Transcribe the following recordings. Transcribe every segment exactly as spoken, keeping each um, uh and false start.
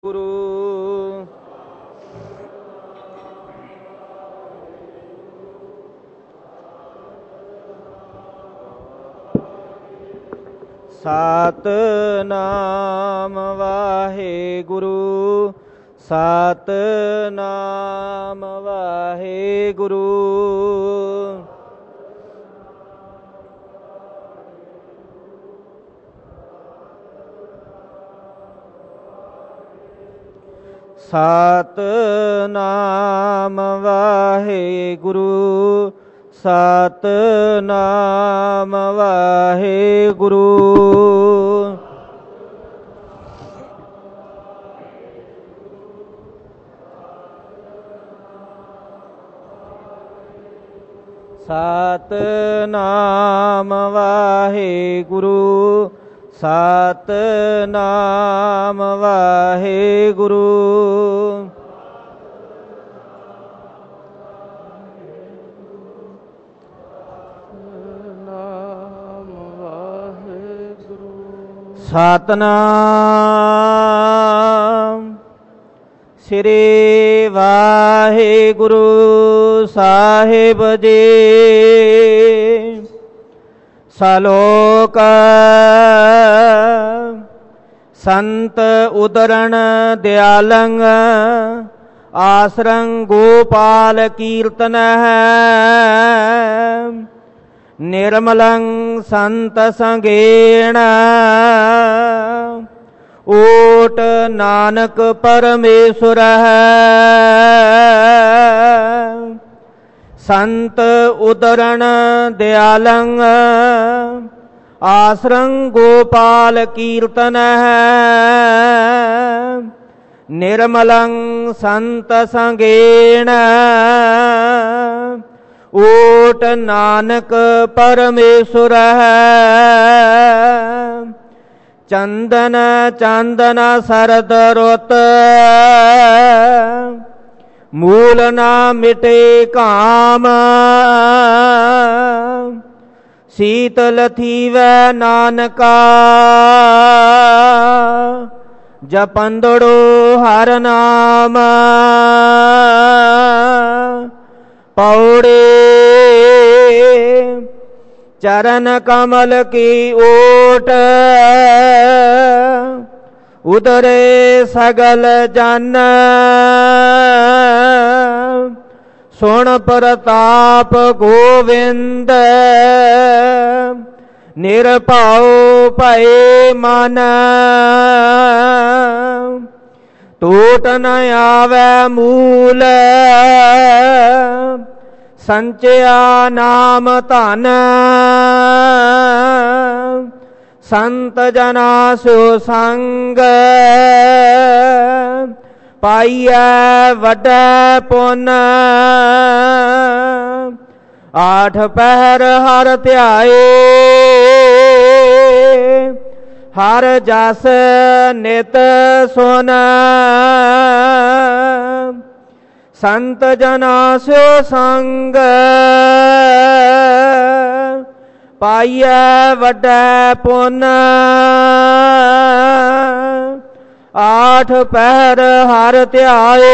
ਗੁਰੂ ਸਤਿਨਾਮ ਵਾਹਿਗੁਰੂ ਸਤਿਨਾਮ ਵਾਹਿਗੁਰੂ ਸਤਿਨਾਮ ਵਾਹਿਗੁਰੂ ਸਤਿਨਾਮ ਵਾਹਿਗੁਰੂ ਸਤਿਨਾਮ ਵਾਹਿਗੁਰੂ ਸਤਿਨਾਮ ਵਾਹਿਗੁਰੂ ਸਤਿਨਾਮ ਸ੍ਰੀ ਵਾਹਿਗੁਰੂ ਸਾਹਿਬ ਜੀ। ਸਲੋਕ ਸੰਤ ਉਦਰਣ ਦਿਆਲੰ ਆਸਰੰ ਗੋਪਾਲ ਕੀਰਤਨ ਨਿਰਮਲੰ ਸੰਤ ਸੰਗੇਣ ਓਟ ਨਾਨਕ ਪਰਮੇਸ਼ੁਰ ਸੰਤ ਉਦਰਣ ਦਿਆਲੰ ਆਸਰੰ ਗੋਪਾਲ ਕੀਰਤਨ ਨਿਰਮਲੰ ਸੰਤ ਸੰਗੇਣ ਓਟ ਨਾਨਕ ਪਰਮੇਸ਼ੁਰ ਚੰਦਨ ਚਾਂਦਨ ਸਰਦ ਰੁੱਤ ਮੂਲ ਨਾ ਮਿਟੇ ਕਾਮ ਸੀਤਲ ਥੀਵੈ ਨਾਨਕਾ ਜਪੰਦੜੋ ਹਰਿ ਨਾਮ ਪੌੜੇ ਚਰਨ ਕਮਲ ਕੀ ਓਟ ਉਦਰੇ ਸਗਲ ਜਨ ਸੁਣ ਪ੍ਰਤਾਪ ਗੋਵਿੰਦ ਨਿਰਭਉ ਭਏ ਮਨ ਟੂਟ ਨ ਆਵੈ ਮੂਲ ਸੰਚਿਆ ਨਾਮ ਧਨ ਸੰਤ ਜਨਾ ਸਿਉ ਸੰਗ ਪਾਈਐ ਵੱਡਾ ਪੁੰਨ ਆਠ ਪਹਿਰ ਹਰ ਧਿਆਏ ਹਰ ਜਸ ਨਿਤ ਸੁਨ ਸੰਤ ਜਨਾ ਸਿਉ ਸੰਗ ਪਾਈਐ ਵੱਡਾ ਪੁੰਨ ਆਠ ਪਹਿਰ ਹਰ ਧਿਆਏ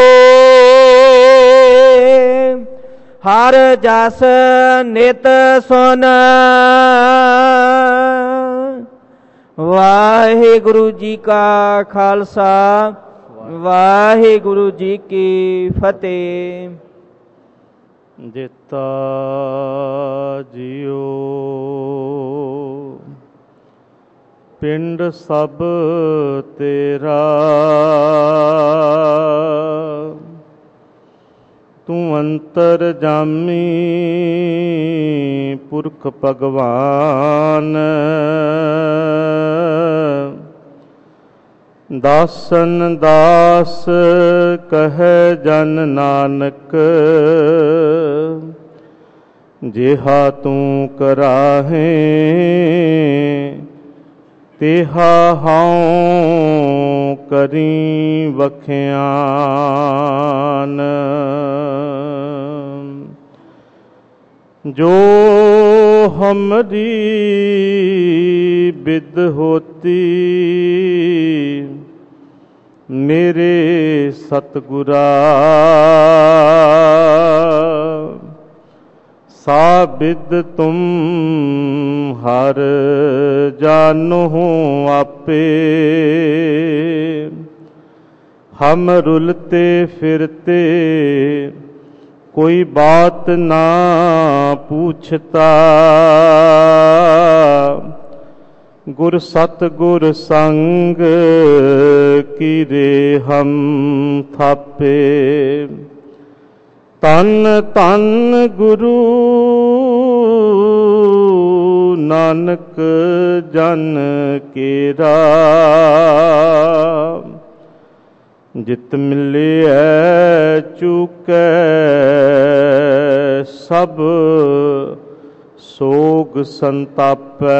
ਹਰ ਜਸ ਨਿਤ ਸੁਨ। ਵਾਹਿਗੁਰੂ ਜੀ ਕਾ ਖਾਲਸਾ ਵਾਹਿਗੁਰੂ ਜੀ ਕੀ ਫਤਿਹ। ਦਿੱਤਾ ਜੀਓ ਪਿੰਡ ਸਭ ਤੇਰਾ ਤੂੰ ਅੰਤਰ ਜਾਮੀ ਪੁਰਖ ਭਗਵਾਨ ਦਾਸਨ ਦਾਸ ਕਹੈ ਜਨ ਨਾਨਕ ਜਿਹਾ ਤੂੰ ਕਰਾਹੇ ਤਿਹਾ ਹਉ ਕਰੀ ਵਖਿਆਨ। ਜੋ ਹਮਰੀ ਬਿਦ ਹੋਤੀ ਮੇਰੇ ਸਤਿਗੁਰਾ ਸਾਬਿਦ ਤੁਮ ਹਰ ਜਾਨੋ ਆਪੇ ਹਮ ਰੁਲਤੇ ਫਿਰਤੇ ਕੋਈ ਬਾਤ ਨਾ ਪੂਛਤਾ ਗੁਰ ਸਤਿਗੁਰ ਸੰਗ ਕੀਰੇ ਹਮ ਥਾਪੇ ਤਨ ਤਨ ਗੁਰੂ ਨਾਨਕ ਜਨ ਕੇਰਾ ਜਿਤ ਮਿਲਿਐ ਚੁਕੈ ਸਭ ਸੋਗ ਸੰਤਾਪੈ।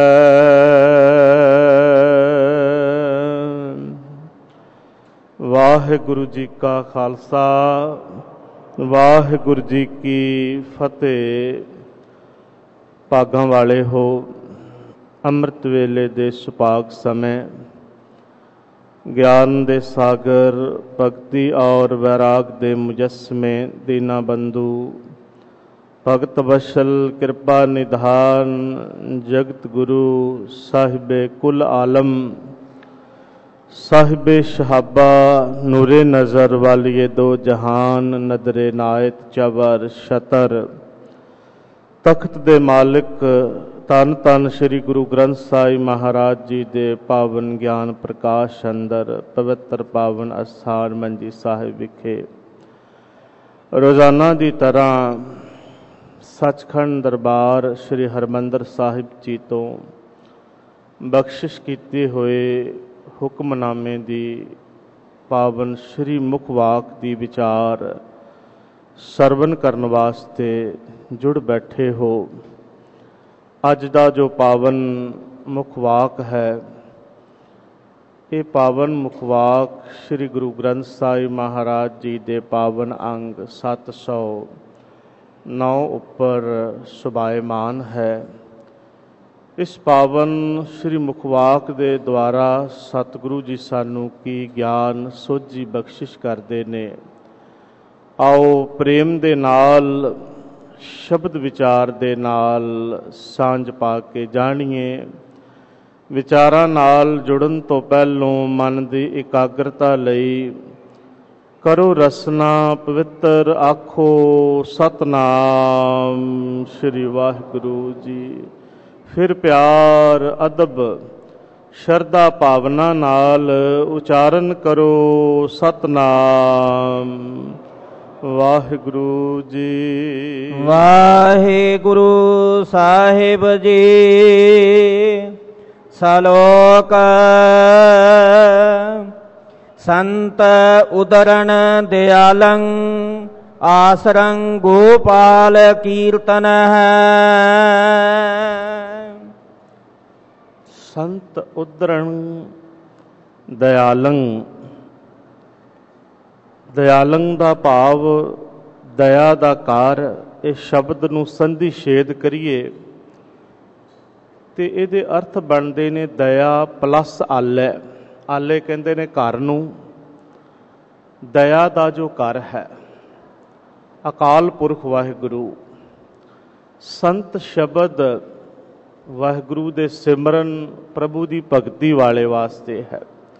ਵਾਹਿਗੁਰੂ ਜੀ ਕਾ ਖਾਲਸਾ ਵਾਹਿਗੁਰੂ ਜੀ ਕੀ ਫਤਿਹ। ਭਾਗਾਂ ਵਾਲੇ ਹੋ, ਅੰਮ੍ਰਿਤ ਵੇਲੇ ਦੇ ਸੁਭਾਗ ਸਮੇਂ ਗਿਆਨ ਦੇ ਸਾਗਰ ਭਗਤੀ ਔਰ ਵੈਰਾਗ ਦੇ ਮੁਜੱਸਮੇ ਦੀਨਾ ਬੰਧੂ ਭਗਤ ਵਸ਼ਲ ਕਿਰਪਾ ਨਿਧਾਨ ਜਗਤ ਗੁਰੂ ਸਾਹਿਬੇ ਕੁਲ ਆਲਮ ਸਾਹਿਬੇ ਸ਼ਹਾਬਾ ਨੂਰੇ ਨਜ਼ਰ ਵਾਲੀਏ ਦੋ ਜਹਾਨ ਨਦਰੇ ਨਾਇਤ ਚਵਰ ਸ਼ਤਰ ਤਖਤ ਦੇ ਮਾਲਿਕ ਧੰਨ ਧੰਨ ਸ੍ਰੀ ਗੁਰੂ ਗ੍ਰੰਥ ਸਾਹਿਬ ਮਹਾਰਾਜ ਜੀ ਦੇ ਪਾਵਨ ਗਿਆਨ ਪ੍ਰਕਾਸ਼ ਅੰਦਰ ਪਵਿੱਤਰ ਪਾਵਨ ਅਸਥਾਨ ਮੰਜੀ ਸਾਹਿਬ ਵਿਖੇ ਰੋਜ਼ਾਨਾ ਦੀ ਤਰ੍ਹਾਂ ਸੱਚਖੰਡ ਦਰਬਾਰ ਸ੍ਰੀ ਹਰਿਮੰਦਰ ਸਾਹਿਬ ਜੀ ਤੋਂ ਬਖਸ਼ਿਸ਼ ਕੀਤੇ ਹੋਏ ਹੁਕਮਨਾਮੇ ਦੀ ਪਾਵਨ ਸ੍ਰੀ ਮੁਖ ਵਾਕ ਦੀ ਵਿਚਾਰ ਸਰਵਨ ਕਰਨ ਵਾਸਤੇ ਜੁੜ ਬੈਠੇ ਹੋ। ਅੱਜ ਦਾ ਜੋ ਪਾਵਨ ਮੁਖ ਵਾਕ ਹੈ, ਇਹ ਪਾਵਨ ਮੁਖ ਵਾਕ ਸ੍ਰੀ ਗੁਰੂ ਗ੍ਰੰਥ ਸਾਹਿਬ ਮਹਾਰਾਜ ਜੀ ਦੇ ਪਾਵਨ ਅੰਗ ਸੱਤ ਸੌ ਨੌ ਉੱਪਰ ਸੁਭਾਇਮਾਨ ਹੈ। ਇਸ ਪਾਵਨ ਸ੍ਰੀ ਮੁਖਵਾਕ ਦੇ ਦੁਆਰਾ ਸਤਿਗੁਰੂ ਜੀ ਸਾਨੂੰ ਕੀ ਗਿਆਨ ਸੋਝੀ ਬਖਸ਼ਿਸ਼ ਕਰਦੇ ਨੇ। ਆਓ ਪ੍ਰੇਮ ਦੇ ਨਾਲ ਸ਼ਬਦ ਵਿਚਾਰ ਦੇ ਨਾਲ ਸਾਂਝ ਪਾ ਕੇ ਜਾਣੀਏ। ਵਿਚਾਰਾਂ ਨਾਲ ਜੁੜਨ ਤੋਂ ਪਹਿਲੋਂ ਮਨ ਦੀ ਇਕਾਗਰਤਾ ਲਈ ਕਰੋ ਰਸਨਾ ਪਵਿੱਤਰ ਆਖੋ ਸਤਨਾਮ ਸ੍ਰੀ ਵਾਹਿਗੁਰੂ ਜੀ। ਫਿਰ ਪਿਆਰ ਅਦਬ ਸ਼ਰਧਾ ਭਾਵਨਾ ਨਾਲ ਉਚਾਰਨ ਕਰੋ ਸਤਨਾਮ ਵਾਹਿਗੁਰੂ ਜੀ। ਵਾਹਿਗੁਰੂ ਸਾਹਿਬ ਜੀ। ਸਲੋਕ ਸੰਤ ਉਦਰਣ ਦਿਆਲੰ ਆਸਰੰ ਗੋਪਾਲ ਕੀਰਤਨ ਹੈ। ਸੰਤ ਉਦਰਣ ਦਿਆਲੰ, ਦਿਆਲੰ ਦਾ ਭਾਵ ਦਇਆ ਦਾ ਕਾਰ। ਇਹ ਸ਼ਬਦ ਨੂੰ ਸੰਧੀ ਛੇਦ ਕਰੀਏ ਤੇ ਇਹਦੇ ਅਰਥ ਬਣਦੇ ਨੇ ਦਇਆ ਪਲੱਸ ਆਲੈ। ਆਲੇ ਕਹਿੰਦੇ ਨੇ ਘਰ ਨੂੰ, ਦਇਆ ਦਾ ਜੋ ਘਰ ਹੈ ਅਕਾਲ ਪੁਰਖ ਵਾਹਿਗੁਰੂ। ਸੰਤ ਸ਼ਬਦ ਵਾਹਿਗੁਰੂ ਦੇ ਸਿਮਰਨ ਪ੍ਰਭੂ ਦੀ ਭਗਤੀ ਵਾਲੇ ਵਾਸਤੇ ਹੈ।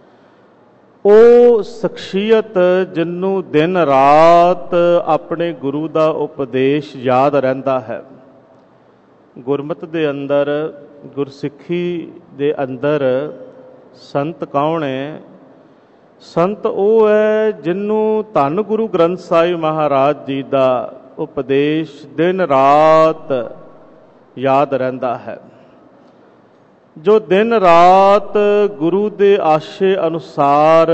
ਉਹ ਸ਼ਖਸੀਅਤ ਜਿਹਨੂੰ ਦਿਨ ਰਾਤ ਆਪਣੇ ਗੁਰੂ ਦਾ ਉਪਦੇਸ਼ ਯਾਦ ਰਹਿੰਦਾ ਹੈ। ਗੁਰਮਤਿ ਦੇ ਅੰਦਰ, ਗੁਰਸਿੱਖੀ ਦੇ ਅੰਦਰ ਸੰਤ ਕੌਣ ਹੈ? ਸੰਤ ਉਹ ਹੈ ਜਿਹਨੂੰ ਧੰਨ ਗੁਰੂ ਗ੍ਰੰਥ ਸਾਹਿਬ ਮਹਾਰਾਜ ਜੀ ਦਾ ਉਪਦੇਸ਼ ਦਿਨ ਰਾਤ ਯਾਦ ਰਹਿੰਦਾ ਹੈ, ਜੋ ਦਿਨ ਰਾਤ ਗੁਰੂ ਦੇ ਆਸ਼ੇ ਅਨੁਸਾਰ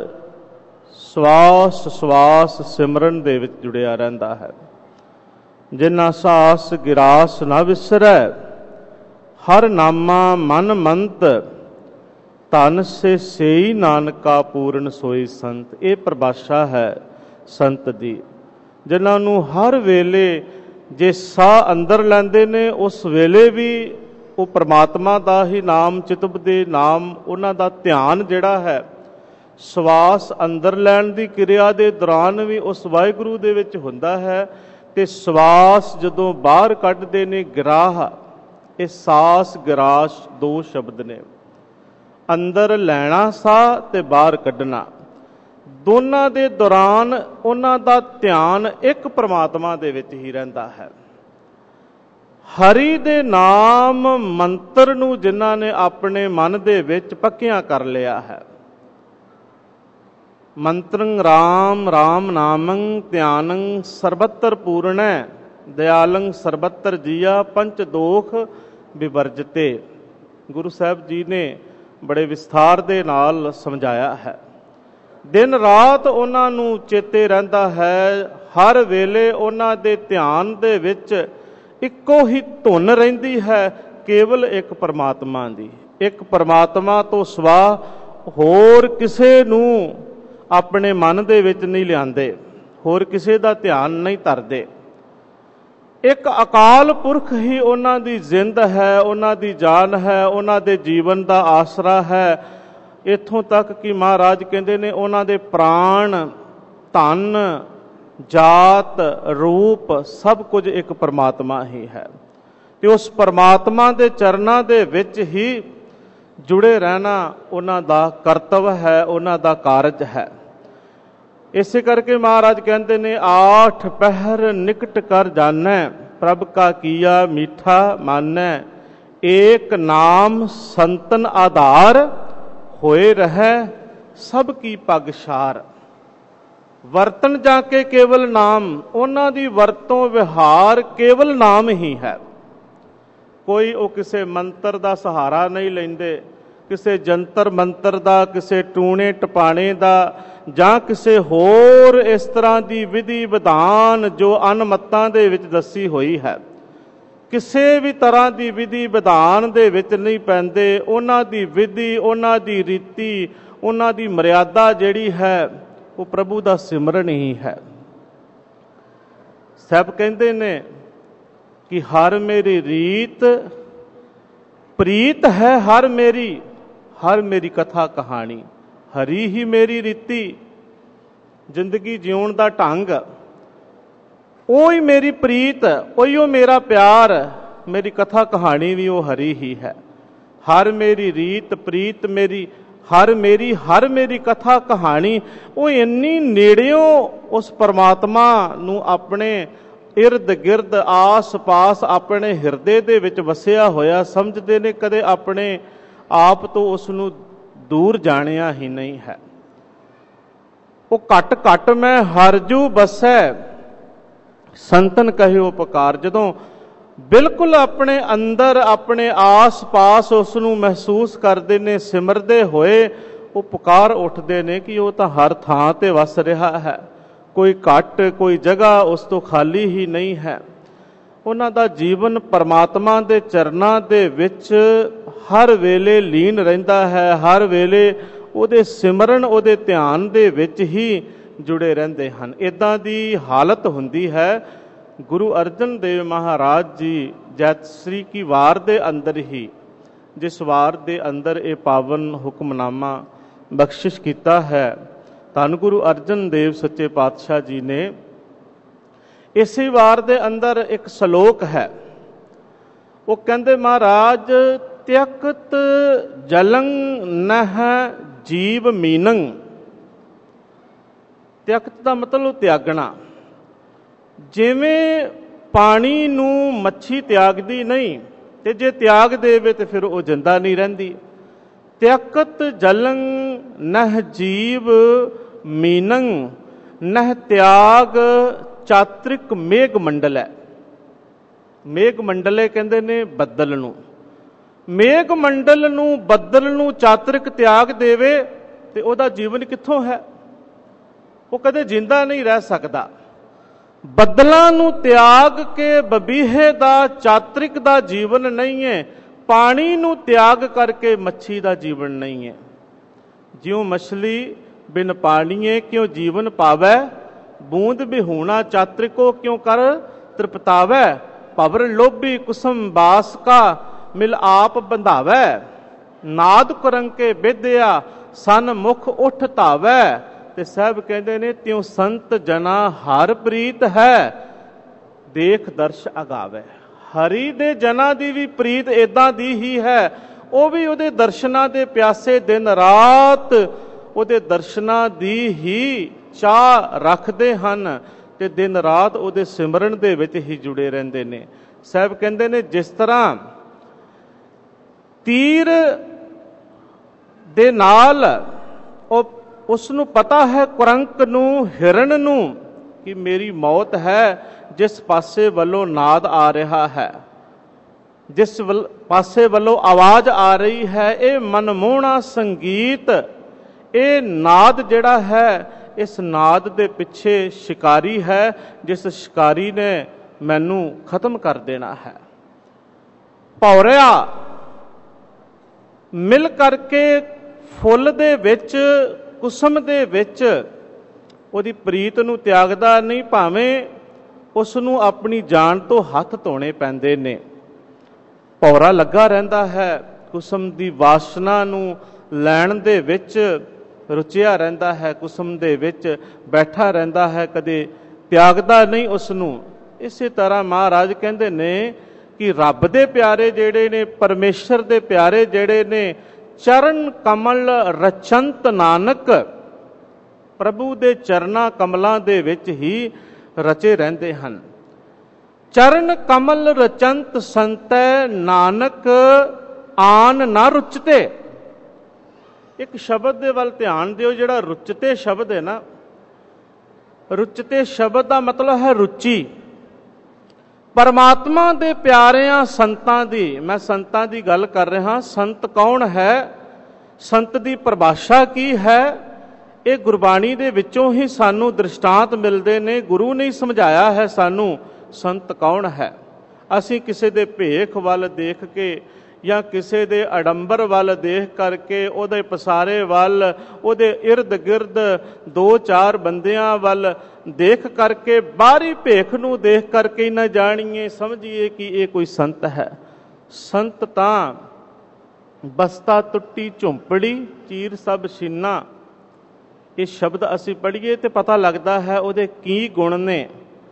ਸਵਾਸ ਸਵਾਸ ਸਿਮਰਨ ਦੇ ਵਿੱਚ ਜੁੜਿਆ ਰਹਿੰਦਾ ਹੈ। ਜਿਨਾ ਸਾਸ ਗਿਰਾਸ ਨਾ ਵਿਸਰੈ ਹਰ ਨਾਮਾ ਮਨ ਮੰਤ ਧਨ ਸੇ ਸੇਈ ਨਾਨਕਾ ਪੂਰਨ ਸੋਈ ਸੰਤ। ਇਹ ਪਰਿਭਾਸ਼ਾ ਹੈ ਸੰਤ ਦੀ, ਜਿਨ੍ਹਾਂ ਨੂੰ ਹਰ ਵੇਲੇ ਜੇ ਸਾਹ ਅੰਦਰ ਲੈਂਦੇ ਨੇ ਉਸ ਵੇਲੇ ਵੀ ਉਹ ਪ੍ਰਮਾਤਮਾ ਦਾ ਹੀ ਨਾਮ ਚਿਤਵ ਦੇ ਨਾਮ, ਉਹਨਾਂ ਦਾ ਧਿਆਨ ਜਿਹੜਾ ਹੈ ਸਵਾਸ ਅੰਦਰ ਲੈਣ ਦੀ ਕਿਰਿਆ ਦੇ ਦੌਰਾਨ ਵੀ ਉਸ ਵਾਹਿਗੁਰੂ ਦੇ ਵਿੱਚ ਹੁੰਦਾ ਹੈ, ਤੇ ਸਵਾਸ ਜਦੋਂ ਬਾਹਰ ਕੱਢਦੇ ਨੇ ਗਿਰਾਹ, ਇਹ ਸਾਸ ਗਿਰਾਸ਼ ਦੋ ਸ਼ਬਦ ਨੇ। ਅੰਦਰ ਲੈਣਾ ਸਾਹ ਤੇ ਬਾਹਰ ਕੱਢਣਾ, ਦੋਨਾਂ ਦੇ ਦੌਰਾਨ ਉਹਨਾਂ ਦਾ ਧਿਆਨ ਇੱਕ ਪ੍ਰਮਾਤਮਾ ਦੇ ਵਿੱਚ ਹੀ ਰਹਿੰਦਾ ਹੈ। ਹਰੀ ਦੇ ਨਾਮ ਮੰਤਰ ਨੂੰ ਜਿਨ੍ਹਾਂ ਨੇ ਆਪਣੇ ਮਨ ਦੇ ਵਿੱਚ ਪੱਕਿਆਂ ਕਰ ਲਿਆ ਹੈ, ਮੰਤਰੰ ਰਾਮ ਰਾਮ ਨਾਮੰ ਧਿਆਨੰ ਸਰਬੱਤਰ ਪੂਰਣੈ ਦਿਆਲੰ ਸਰਬੱਤਰ ਜੀਆ ਪੰਚ ਦੋਖ ਵਿਵਰਜਤੇ। ਗੁਰੂ ਸਾਹਿਬ ਜੀ ਨੇ ਬੜੇ ਵਿਸਥਾਰ ਦੇ ਨਾਲ ਸਮਝਾਇਆ ਹੈ। ਦਿਨ ਰਾਤ ਉਹਨਾਂ ਨੂੰ ਚੇਤੇ ਰਹਿੰਦਾ ਹੈ, ਹਰ ਵੇਲੇ ਉਹਨਾਂ ਦੇ ਧਿਆਨ ਦੇ ਵਿੱਚ ਇੱਕੋ ਹੀ ਧੁਨ ਰਹਿੰਦੀ ਹੈ, ਕੇਵਲ ਇੱਕ ਪਰਮਾਤਮਾ ਦੀ। ਇੱਕ ਪਰਮਾਤਮਾ ਤੋਂ ਸਿਵਾ ਹੋਰ ਕਿਸੇ ਨੂੰ ਆਪਣੇ ਮਨ ਦੇ ਵਿੱਚ ਨਹੀਂ ਲਿਆਂਦੇ, ਹੋਰ ਕਿਸੇ ਦਾ ਧਿਆਨ ਨਹੀਂ ਧਰਦੇ। ਇੱਕ ਅਕਾਲ ਪੁਰਖ ਹੀ ਉਹਨਾਂ ਦੀ ਜ਼ਿੰਦ ਹੈ, ਉਹਨਾਂ ਦੀ ਜਾਨ ਹੈ, ਉਹਨਾਂ ਦੇ ਜੀਵਨ ਦਾ ਆਸਰਾ ਹੈ। ਇੱਥੋਂ ਤੱਕ ਕਿ ਮਹਾਰਾਜ ਕਹਿੰਦੇ ਨੇ ਉਹਨਾਂ ਦੇ ਪ੍ਰਾਣ, ਧਨ, ਜਾਤ, ਰੂਪ ਸਭ ਕੁਝ ਇੱਕ ਪਰਮਾਤਮਾ ਹੀ ਹੈ, ਤੇ ਉਸ ਪਰਮਾਤਮਾ ਦੇ ਚਰਨਾਂ ਦੇ ਵਿੱਚ ਹੀ ਜੁੜੇ ਰਹਿਣਾ ਉਹਨਾਂ ਦਾ ਕਰਤੱਵ ਹੈ, ਉਹਨਾਂ ਦਾ ਕਾਰਜ ਹੈ। ਇਸੇ ਕਰਕੇ ਮਹਾਰਾਜ ਕਹਿੰਦੇ ਨੇ, ਆਠ ਪਹਿਰ ਨਿਕਟ ਕਰ ਜਾਣੈ ਪ੍ਰਭ ਕਾ ਕੀਆ ਮੀਠਾ ਮਾਨੈ, ਏਕ ਨਾਮ ਸੰਤਨ ਆਧਾਰ ਹੋਏ ਰਹਿ ਸਭ ਕੀ ਪਗਸ਼ਾਰ। ਵਰਤਨ ਜਾ ਕੇ ਕੇਵਲ ਨਾਮ, ਉਹਨਾਂ ਦੀ ਵਰਤੋਂ ਵਿਹਾਰ ਕੇਵਲ ਨਾਮ ਹੀ ਹੈ। ਕੋਈ ਉਹ ਕਿਸੇ ਮੰਤਰ ਦਾ ਸਹਾਰਾ ਨਹੀਂ ਲੈਂਦੇ, ਕਿਸੇ ਜੰਤਰ ਮੰਤਰ ਦਾ, ਕਿਸੇ ਟੂਣੇ ਟਪਾਣੇ ਦਾ, ਜਾਂ ਕਿਸੇ ਹੋਰ ਇਸ ਤਰ੍ਹਾਂ ਦੀ ਵਿਧੀ ਵਿਧਾਨ ਜੋ ਅਨਮਤਾਂ ਦੇ ਵਿੱਚ ਦੱਸੀ ਹੋਈ ਹੈ, ਕਿਸੇ ਵੀ ਤਰ੍ਹਾਂ ਦੀ ਵਿਧੀ ਵਿਧਾਨ ਦੇ ਵਿੱਚ ਨਹੀਂ ਪੈਂਦੇ। ਉਹਨਾਂ ਦੀ ਵਿਧੀ, ਉਹਨਾਂ ਦੀ ਰੀਤੀ, ਉਹਨਾਂ ਦੀ ਮਰਿਆਦਾ ਜਿਹੜੀ ਹੈ ਉਹ ਪ੍ਰਭੂ ਦਾ ਸਿਮਰਨ ਹੀ ਹੈ। ਸਾਹਿਬ ਕਹਿੰਦੇ ਨੇ ਕਿ ਹਰ ਮੇਰੀ ਰੀਤ ਪ੍ਰੀਤ ਹੈ, ਹਰ ਮੇਰੀ ਹਰ ਮੇਰੀ ਕਥਾ ਕਹਾਣੀ। ਹਰੀ ਹੀ ਮੇਰੀ ਰੀਤੀ, ਜ਼ਿੰਦਗੀ ਜਿਉਣ ਦਾ ਢੰਗ, ਉਹੀ ਮੇਰੀ ਪ੍ਰੀਤ, ਉਹੀ ਉਹ ਮੇਰਾ ਪਿਆਰ, ਮੇਰੀ ਕਥਾ ਕਹਾਣੀ ਵੀ ਉਹ ਹਰੀ ਹੀ ਹੈ। ਹਰ ਮੇਰੀ ਰੀਤ ਪ੍ਰੀਤ ਮੇਰੀ, ਹਰ ਮੇਰੀ ਹਰ ਮੇਰੀ ਕਥਾ ਕਹਾਣੀ। ਉਹ ਇੰਨੀ ਨੇੜਿਓਂ ਉਸ ਪਰਮਾਤਮਾ ਨੂੰ ਆਪਣੇ ਇਰਦ ਗਿਰਦ ਆਸ ਪਾਸ ਆਪਣੇ ਹਿਰਦੇ ਦੇ ਵਿੱਚ ਵਸਿਆ ਹੋਇਆ ਸਮਝਦੇ ਨੇ, ਕਦੇ ਆਪਣੇ ਆਪ ਤੋਂ ਉਸ ਨੂੰ ਦੂਰ ਜਾਣਿਆ ਹੀ ਨਹੀਂ ਹੈ। ਉਹ ਘਟ ਘਟ ਮੈਂ ਹਰਜੂ ਬਸੈ ਸੰਤਨ ਕਹਿਓ ਪੁਕਾਰ। ਜਦੋਂ ਬਿਲਕੁਲ ਆਪਣੇ ਅੰਦਰ ਆਪਣੇ ਆਸ ਪਾਸ ਉਸ ਨੂੰ ਮਹਿਸੂਸ ਕਰਦੇ ਨੇ, ਸਿਮਰਦੇ ਹੋਏ ਉਹ ਪੁਕਾਰ ਉੱਠਦੇ ਨੇ ਕਿ ਉਹ ਤਾਂ ਹਰ ਥਾਂ ਤੇ ਵਸ ਰਿਹਾ ਹੈ, ਕੋਈ ਘਟ ਕੋਈ ਜਗ੍ਹਾ ਉਸ ਤੋਂ ਖਾਲੀ ਹੀ ਨਹੀਂ ਹੈ। ਉਹਨਾਂ ਦਾ ਜੀਵਨ ਪਰਮਾਤਮਾ ਦੇ ਚਰਨਾਂ ਦੇ ਵਿੱਚ ਹਰ ਵੇਲੇ ਲੀਨ ਰਹਿੰਦਾ ਹੈ, ਹਰ ਵੇਲੇ ਉਹਦੇ ਸਿਮਰਨ, ਉਹਦੇ ਧਿਆਨ ਦੇ ਵਿੱਚ ਹੀ ਜੁੜੇ ਰਹਿੰਦੇ ਹਨ। ਇੱਦਾਂ ਦੀ ਹਾਲਤ ਹੁੰਦੀ ਹੈ। ਗੁਰੂ ਅਰਜਨ ਦੇਵ ਮਹਾਰਾਜ ਜੀ ਜੈਤ ਸ੍ਰੀ ਕੀ ਵਾਰ ਦੇ ਅੰਦਰ ਹੀ, ਜਿਸ ਵਾਰ ਦੇ ਅੰਦਰ ਇਹ ਪਾਵਨ ਹੁਕਮਨਾਮਾ ਬਖਸ਼ਿਸ਼ ਕੀਤਾ ਹੈ, ਧੰਨ ਗੁਰੂ ਅਰਜਨ ਦੇਵ ਸੱਚੇ ਪਾਤਸ਼ਾਹ ਜੀ ਨੇ, ਇਸੇ ਵਾਰ ਦੇ ਅੰਦਰ ਇੱਕ ਸ਼ਲੋਕ ਹੈ। ਉਹ ਕਹਿੰਦੇ, ਮਹਾਰਾਜ ਤਿਆਕਤ ਜਲੰ ਨਹ ਜੀਵ ਮੀਨੰ। ਤਿਆਕਤ ਦਾ ਮਤਲਬ ਤਿਆਗਣਾ। ਜਿਵੇਂ ਪਾਣੀ ਨੂੰ ਮੱਛੀ ਤਿਆਗਦੀ ਨਹੀਂ, ਤੇ ਜੇ ਤਿਆਗ ਦੇਵੇ ਤੇ ਫਿਰ ਉਹ ਜਿੰਦਾ ਨਹੀਂ ਰਹਿੰਦੀ। ਤਿਆਕਤ ਜਲੰ ਨਹ ਜੀਵ ਮੀਨੰ ਨਹ ਤਿਆਗ ਚਾਤ੍ਰਿਕ ਮੇਘ ਮੰਡਲ ਹੈ। ਮੇਘ ਮੰਡਲੇ ਕਹਿੰਦੇ ਨੇ ਬੱਦਲ ਨੂੰ। ਮੇਘ ਮੰਡਲ ਨੂੰ, ਬੱਦਲ ਨੂੰ ਚਾਤ੍ਰਿਕ ਤਿਆਗ ਦੇਵੇ ਤੇ ਉਹਦਾ ਜੀਵਨ ਕਿੱਥੋਂ ਹੈ? ਉਹ ਕਦੇ ਜਿੰਦਾ ਨਹੀਂ ਰਹਿ ਸਕਦਾ। ਬੱਦਲਾਂ ਨੂੰ ਤਿਆਗ ਕੇ ਬਬੀਹੇ ਦਾ, ਚਾਤ੍ਰਿਕ ਦਾ ਜੀਵਨ ਨਹੀਂ ਹੈ। ਪਾਣੀ ਨੂੰ ਤਿਆਗ ਕਰਕੇ ਮੱਛੀ ਦਾ ਜੀਵਨ ਨਹੀਂ ਹੈ। ਜਿਉਂ ਮਛਲੀ ਬਿਨ ਪਾਣੀਏ ਕਿਉਂ ਜੀਵਨ ਪਾਵੈ, ਬੂੰਦ ਬਿਹੂਣਾ ਚਾਤ੍ਰਿਕੋ ਕਿਉਂ ਕਰ ਤ੍ਰਿਪਤਾਵੈ, ਭਵਰ ਲੋਭੀ ਕੁਸਮ ਬਾਸ ਕਾ ਮਿਲ ਆਪ ਬੰਧਾਵੈ, ਨਾਦ ਕੁਰੰਕੇ ਵਿਦਿਆ सन मुख उठ धावै। ते साहब कहते ने त्यों संत जना हर प्रीत है, देख दर्श अगावै। हरि दे जना दी भी प्रीत इदां दी ही है, ਉਹ ਵੀ ਉਹਦੇ ਦਰਸ਼ਨਾਂ ਦੇ ਪਿਆਸੇ ਦਿਨ ਰਾਤ ਉਹਦੇ ਦਰਸ਼ਨਾਂ ਦੀ ਹੀ ਚਾਹ ਰੱਖਦੇ ਹਨ ਤੇ ਦਿਨ ਰਾਤ ਉਹਦੇ ਸਿਮਰਨ ਦੇ ਵਿੱਚ ਹੀ ਜੁੜੇ ਰਹਿੰਦੇ ਨੇ। ਸਾਹਿਬ ਕਹਿੰਦੇ ਨੇ ਜਿਸ ਤਰ੍ਹਾਂ ਤੀਰ ਦੇ ਨਾਲ ਉਹ ਉਸ ਨੂੰ ਪਤਾ ਹੈ ਕੁਰੰਕ ਨੂੰ, ਹਿਰਨ ਨੂੰ, ਕਿ ਮੇਰੀ ਮੌਤ ਹੈ, ਜਿਸ ਪਾਸੇ ਵੱਲੋਂ ਨਾਦ ਆ ਰਿਹਾ ਹੈ, ਜਿਸ ਵੱਲ ਪਾਸੇ ਵੱਲੋਂ ਆਵਾਜ਼ ਆ ਰਹੀ ਹੈ, ਇਹ ਮਨਮੋਹਣਾ ਸੰਗੀਤ, ਇਹ ਨਾਦ ਜਿਹੜਾ ਹੈ, ਇਸ ਨਾਦ ਦੇ ਪਿੱਛੇ ਸ਼ਿਕਾਰੀ ਹੈ, ਜਿਸ ਸ਼ਿਕਾਰੀ ਨੇ ਮੈਨੂੰ ਖਤਮ ਕਰ ਦੇਣਾ ਹੈ। ਭੌਰਿਆ ਮਿਲ ਕਰਕੇ ਫੁੱਲ ਦੇ ਵਿੱਚ, ਕੁਸਮ ਦੇ ਵਿੱਚ ਉਹਦੀ ਪ੍ਰੀਤ ਨੂੰ ਤਿਆਗਦਾ ਨਹੀਂ, ਭਾਵੇਂ ਉਸ ਨੂੰ ਆਪਣੀ ਜਾਨ ਤੋਂ ਹੱਥ ਧੋਣੇ ਪੈਂਦੇ ਨੇ। ਭੌਰਾ ਲੱਗਾ ਰਹਿੰਦਾ ਹੈ, ਕੁਸਮ ਦੀ ਵਾਸਨਾ ਨੂੰ ਲੈਣ ਦੇ ਵਿੱਚ ਰੁਚਿਆ ਰਹਿੰਦਾ ਹੈ, ਕੁਸਮ ਦੇ ਵਿੱਚ ਬੈਠਾ ਰਹਿੰਦਾ ਹੈ, ਕਦੇ ਤਿਆਗਦਾ ਨਹੀਂ ਉਸ ਨੂੰ। ਇਸੇ ਤਰ੍ਹਾਂ ਮਹਾਰਾਜ ਕਹਿੰਦੇ ਨੇ ਕਿ ਰੱਬ ਦੇ ਪਿਆਰੇ ਜਿਹੜੇ ਨੇ, ਪਰਮੇਸ਼ਰ ਦੇ ਪਿਆਰੇ ਜਿਹੜੇ ਨੇ, ਚਰਨ ਕਮਲ ਰਚੰਤ ਨਾਨਕ, ਪ੍ਰਭੂ ਦੇ ਚਰਨਾਂ ਕਮਲਾਂ ਦੇ ਵਿੱਚ ਹੀ ਰਚੇ ਰਹਿੰਦੇ ਹਨ। ਚਰਨ ਕਮਲ ਰਚੰਤ ਸੰਤੈ ਨਾਨਕ ਆਨ ਨਾ ਰੁਚਤੇ। ਇੱਕ ਸ਼ਬਦ ਦੇ ਵੱਲ ਧਿਆਨ ਦਿਓ, ਜਿਹੜਾ ਰੁਚਤੇ ਸ਼ਬਦ ਹੈ ਨਾ, ਰੁਚਤੇ ਸ਼ਬਦ ਦਾ ਮਤਲਬ ਹੈ ਰੁਚੀ। ਪਰਮਾਤਮਾ ਦੇ ਪਿਆਰਿਆਂ ਸੰਤਾਂ ਦੀ, ਮੈਂ ਸੰਤਾਂ ਦੀ ਗੱਲ ਕਰ ਰਿਹਾ। ਸੰਤ ਕੌਣ ਹੈ? ਸੰਤ ਦੀ ਪਰਿਭਾਸ਼ਾ ਕੀ ਹੈ? ਇਹ ਗੁਰਬਾਣੀ ਦੇ ਵਿੱਚੋਂ ਹੀ ਸਾਨੂੰ ਦ੍ਰਿਸ਼ਟਾਂਤ ਮਿਲਦੇ ਨੇ। ਗੁਰੂ ਨੇ ਸਮਝਾਇਆ ਹੈ ਸਾਨੂੰ ਸੰਤ ਕੌਣ ਹੈ। ਅਸੀਂ ਕਿਸੇ ਦੇ ਭੇਖ ਵੱਲ ਦੇਖ ਕੇ ਜਾਂ ਕਿਸੇ ਦੇ ਅਡੰਬਰ ਵੱਲ ਦੇਖ ਕਰਕੇ, ਉਹਦੇ ਪਸਾਰੇ ਵੱਲ, ਉਹਦੇ ਇਰਦ ਗਿਰਦ ਦੋ ਚਾਰ ਬੰਦਿਆਂ ਵੱਲ ਦੇਖ ਕਰਕੇ, ਬਾਹਰੀ ਭੇਖ ਨੂੰ ਦੇਖ ਕਰਕੇ ਨਾ ਜਾਣੀਏ, ਸਮਝੀਏ ਕਿ ਇਹ ਕੋਈ ਸੰਤ ਹੈ। ਸੰਤ ਤਾਂ ਬਸਤਾ ਟੁੱਟੀ ਝੁੰਪੜੀ ਚੀਰ ਸਭ ਛੀਨਾ, ਇਹ ਸ਼ਬਦ ਅਸੀਂ ਪੜ੍ਹੀਏ ਤੇ ਪਤਾ ਲੱਗਦਾ ਹੈ ਉਹਦੇ ਕੀ ਗੁਣ ਨੇ।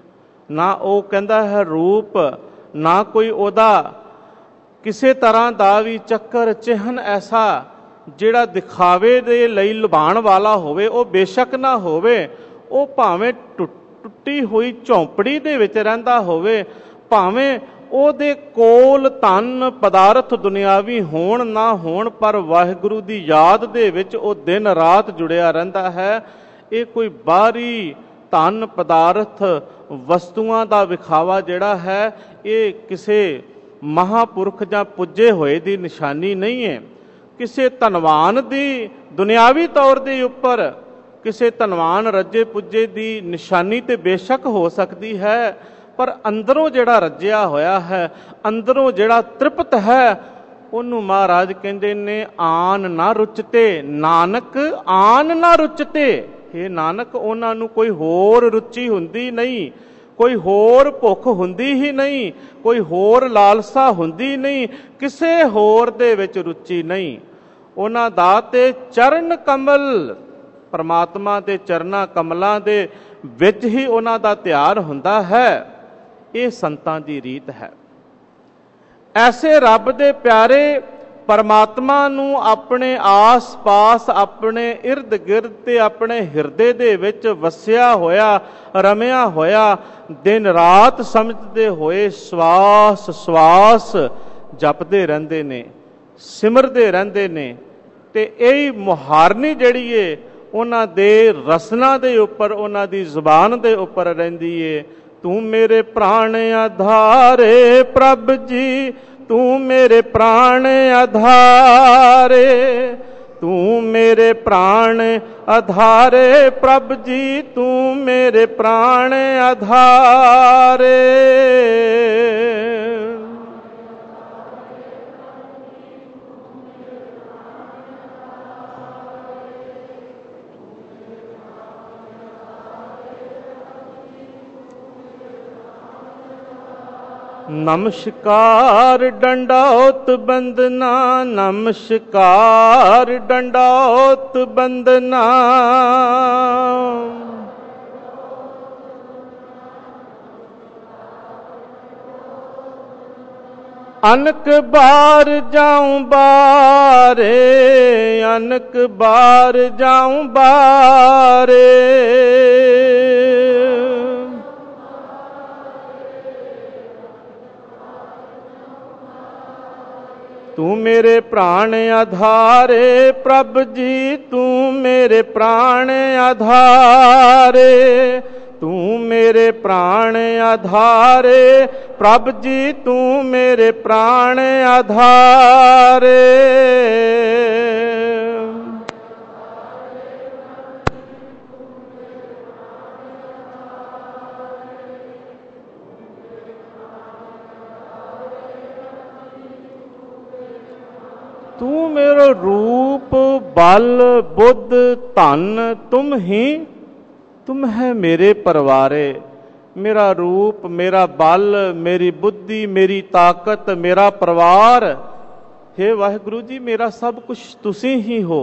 ਨਾ ਉਹ ਕਹਿੰਦਾ ਹੈ ਰੂਪ, ਨਾ ਕੋਈ ਉਹਦਾ ਕਿਸੇ ਤਰ੍ਹਾਂ ਦਾ ਵੀ ਚੱਕਰ ਚਿਹਨ ਐਸਾ ਜਿਹੜਾ ਦਿਖਾਵੇ ਦੇ ਲਈ ਲੁਭਾਉਣ ਵਾਲਾ ਹੋਵੇ, ਉਹ ਬੇਸ਼ੱਕ ਨਾ ਹੋਵੇ। ਉਹ ਭਾਵੇਂ ਟੁੱਟੀ ਹੋਈ ਝੌਂਪੜੀ ਦੇ ਵਿੱਚ ਰਹਿੰਦਾ ਹੋਵੇ, ਭਾਵੇਂ ਉਹਦੇ ਕੋਲ ਧਨ ਪਦਾਰਥ ਦੁਨਿਆਵੀ ਹੋਣ ਨਾ ਹੋਣ, ਪਰ ਵਾਹਿਗੁਰੂ ਦੀ ਯਾਦ ਦੇ ਵਿੱਚ ਉਹ ਦਿਨ ਰਾਤ ਜੁੜਿਆ ਰਹਿੰਦਾ ਹੈ। ਇਹ ਕੋਈ ਬਾਹਰੀ ਧਨ ਪਦਾਰਥ ਵਸਤੂਆਂ ਦਾ ਵਿਖਾਵਾ ਜਿਹੜਾ ਹੈ, ਇਹ ਕਿਸੇ ਮਹਾਂਪੁਰਖ ਜਾਂ ਪੁੱਜੇ ਹੋਏ ਦੀ ਨਿਸ਼ਾਨੀ ਨਹੀਂ ਹੈ। ਕਿਸੇ ਧਨਵਾਨ ਦੀ ਦੁਨਿਆਵੀ ਤੌਰ ਦੇ ਉੱਪਰ, ਕਿਸੇ ਧਨਵਾਨ ਰੱਜੇ ਪੁੱਜੇ ਦੀ ਨਿਸ਼ਾਨੀ ਤੇ ਬੇਸ਼ੱਕ ਹੋ ਸਕਦੀ ਹੈ, ਪਰ ਅੰਦਰੋਂ ਜਿਹੜਾ ਰੱਜਿਆ ਹੋਇਆ ਹੈ, ਅੰਦਰੋਂ ਜਿਹੜਾ ਤ੍ਰਿਪਤ ਹੈ, ਉਹਨੂੰ ਮਹਾਰਾਜ ਕਹਿੰਦੇ ਨੇ ਆਨ ਨਾ ਰੁਚਤੇ। ਨਾਨਕ ਆਨ ਨਾ ਰੁਚਤੇ। ਇਹ ਨਾਨਕ, ਉਹਨਾਂ ਨੂੰ ਕੋਈ ਹੋਰ ਰੁਚੀ ਹੁੰਦੀ ਨਹੀਂ, ਕੋਈ ਹੋਰ ਭੁੱਖ ਹੁੰਦੀ ਹੀ ਨਹੀਂ, ਕੋਈ ਹੋਰ ਲਾਲਸਾ ਹੁੰਦੀ ਨਹੀਂ, ਕਿਸੇ ਹੋਰ ਦੇ ਵਿੱਚ ਰੁਚੀ ਨਹੀਂ। ਉਹਨਾਂ ਦਾ ਤੇ ਚਰਨ ਕਮਲ, ਪਰਮਾਤਮਾ ਦੇ ਚਰਨਾਂ ਕਮਲਾਂ ਦੇ ਵਿੱਚ ਹੀ ਉਹਨਾਂ ਦਾ ਧਿਆਨ ਹੁੰਦਾ ਹੈ। ਇਹ ਸੰਤਾਂ ਦੀ ਰੀਤ ਹੈ। ਐਸੇ ਰੱਬ ਦੇ ਪਿਆਰੇ ਪਰਮਾਤਮਾ ਨੂੰ ਆਪਣੇ ਆਸ-ਪਾਸ, ਆਪਣੇ ਇਰਦ ਗਿਰਦ ਤੇ ਆਪਣੇ ਹਿਰਦੇ ਦੇ ਵਿੱਚ ਵਸਿਆ ਹੋਇਆ, ਰਮਿਆ ਹੋਇਆ, ਦਿਨ ਰਾਤ ਸਮਝਦੇ ਹੋਏ ਸਵਾਸ ਸਵਾਸ ਜਪਦੇ ਰਹਿੰਦੇ ਨੇ, ਸਿਮਰਦੇ ਰਹਿੰਦੇ ਨੇ। ਤੇ ਇਹ ਮੁਹਾਰਨੀ ਜਿਹੜੀ ਏ ਉਹਨਾਂ ਦੇ ਰਸਨਾ ਦੇ ਉੱਪਰ, ਉਹਨਾਂ ਦੀ ਜ਼ੁਬਾਨ ਦੇ ਉੱਪਰ ਰਹਿੰਦੀ ਏ। ਤੂੰ ਮੇਰੇ ਪ੍ਰਾਣ ਆਧਾਰੇ ਪ੍ਰਭ ਜੀ, ਤੂੰ ਮੇਰੇ ਪ੍ਰਾਣ ਆਧਾਰੇ, ਤੂੰ ਮੇਰੇ ਪ੍ਰਾਣ ਆਧਾਰੇ ਪ੍ਰਭ ਜੀ, ਤੂੰ ਮੇਰੇ ਪ੍ਰਾਣ ਆਧਾਰੇ। नमस्कार दंडौत बंदना, नमस्कार दंडौत बंदना। अनक बार जाऊं बारे, अनक बार जाऊं बारे। तू मेरे प्राण आधारे प्रभ जी, तू मेरे प्राण आधारे, तू मेरे प्राण आधारे प्रभ जी, तू मेरे प्राण आधारे। तू मेरा रूप बल बुद्ध धन, तुम ही तुम है मेरे परवारे। मेरा रूप, मेरा बल, मेरी बुद्धि, मेरी ताकत, मेरा परिवार, हे वाहिगुरु जी मेरा सब कुछ तुसी ही हो।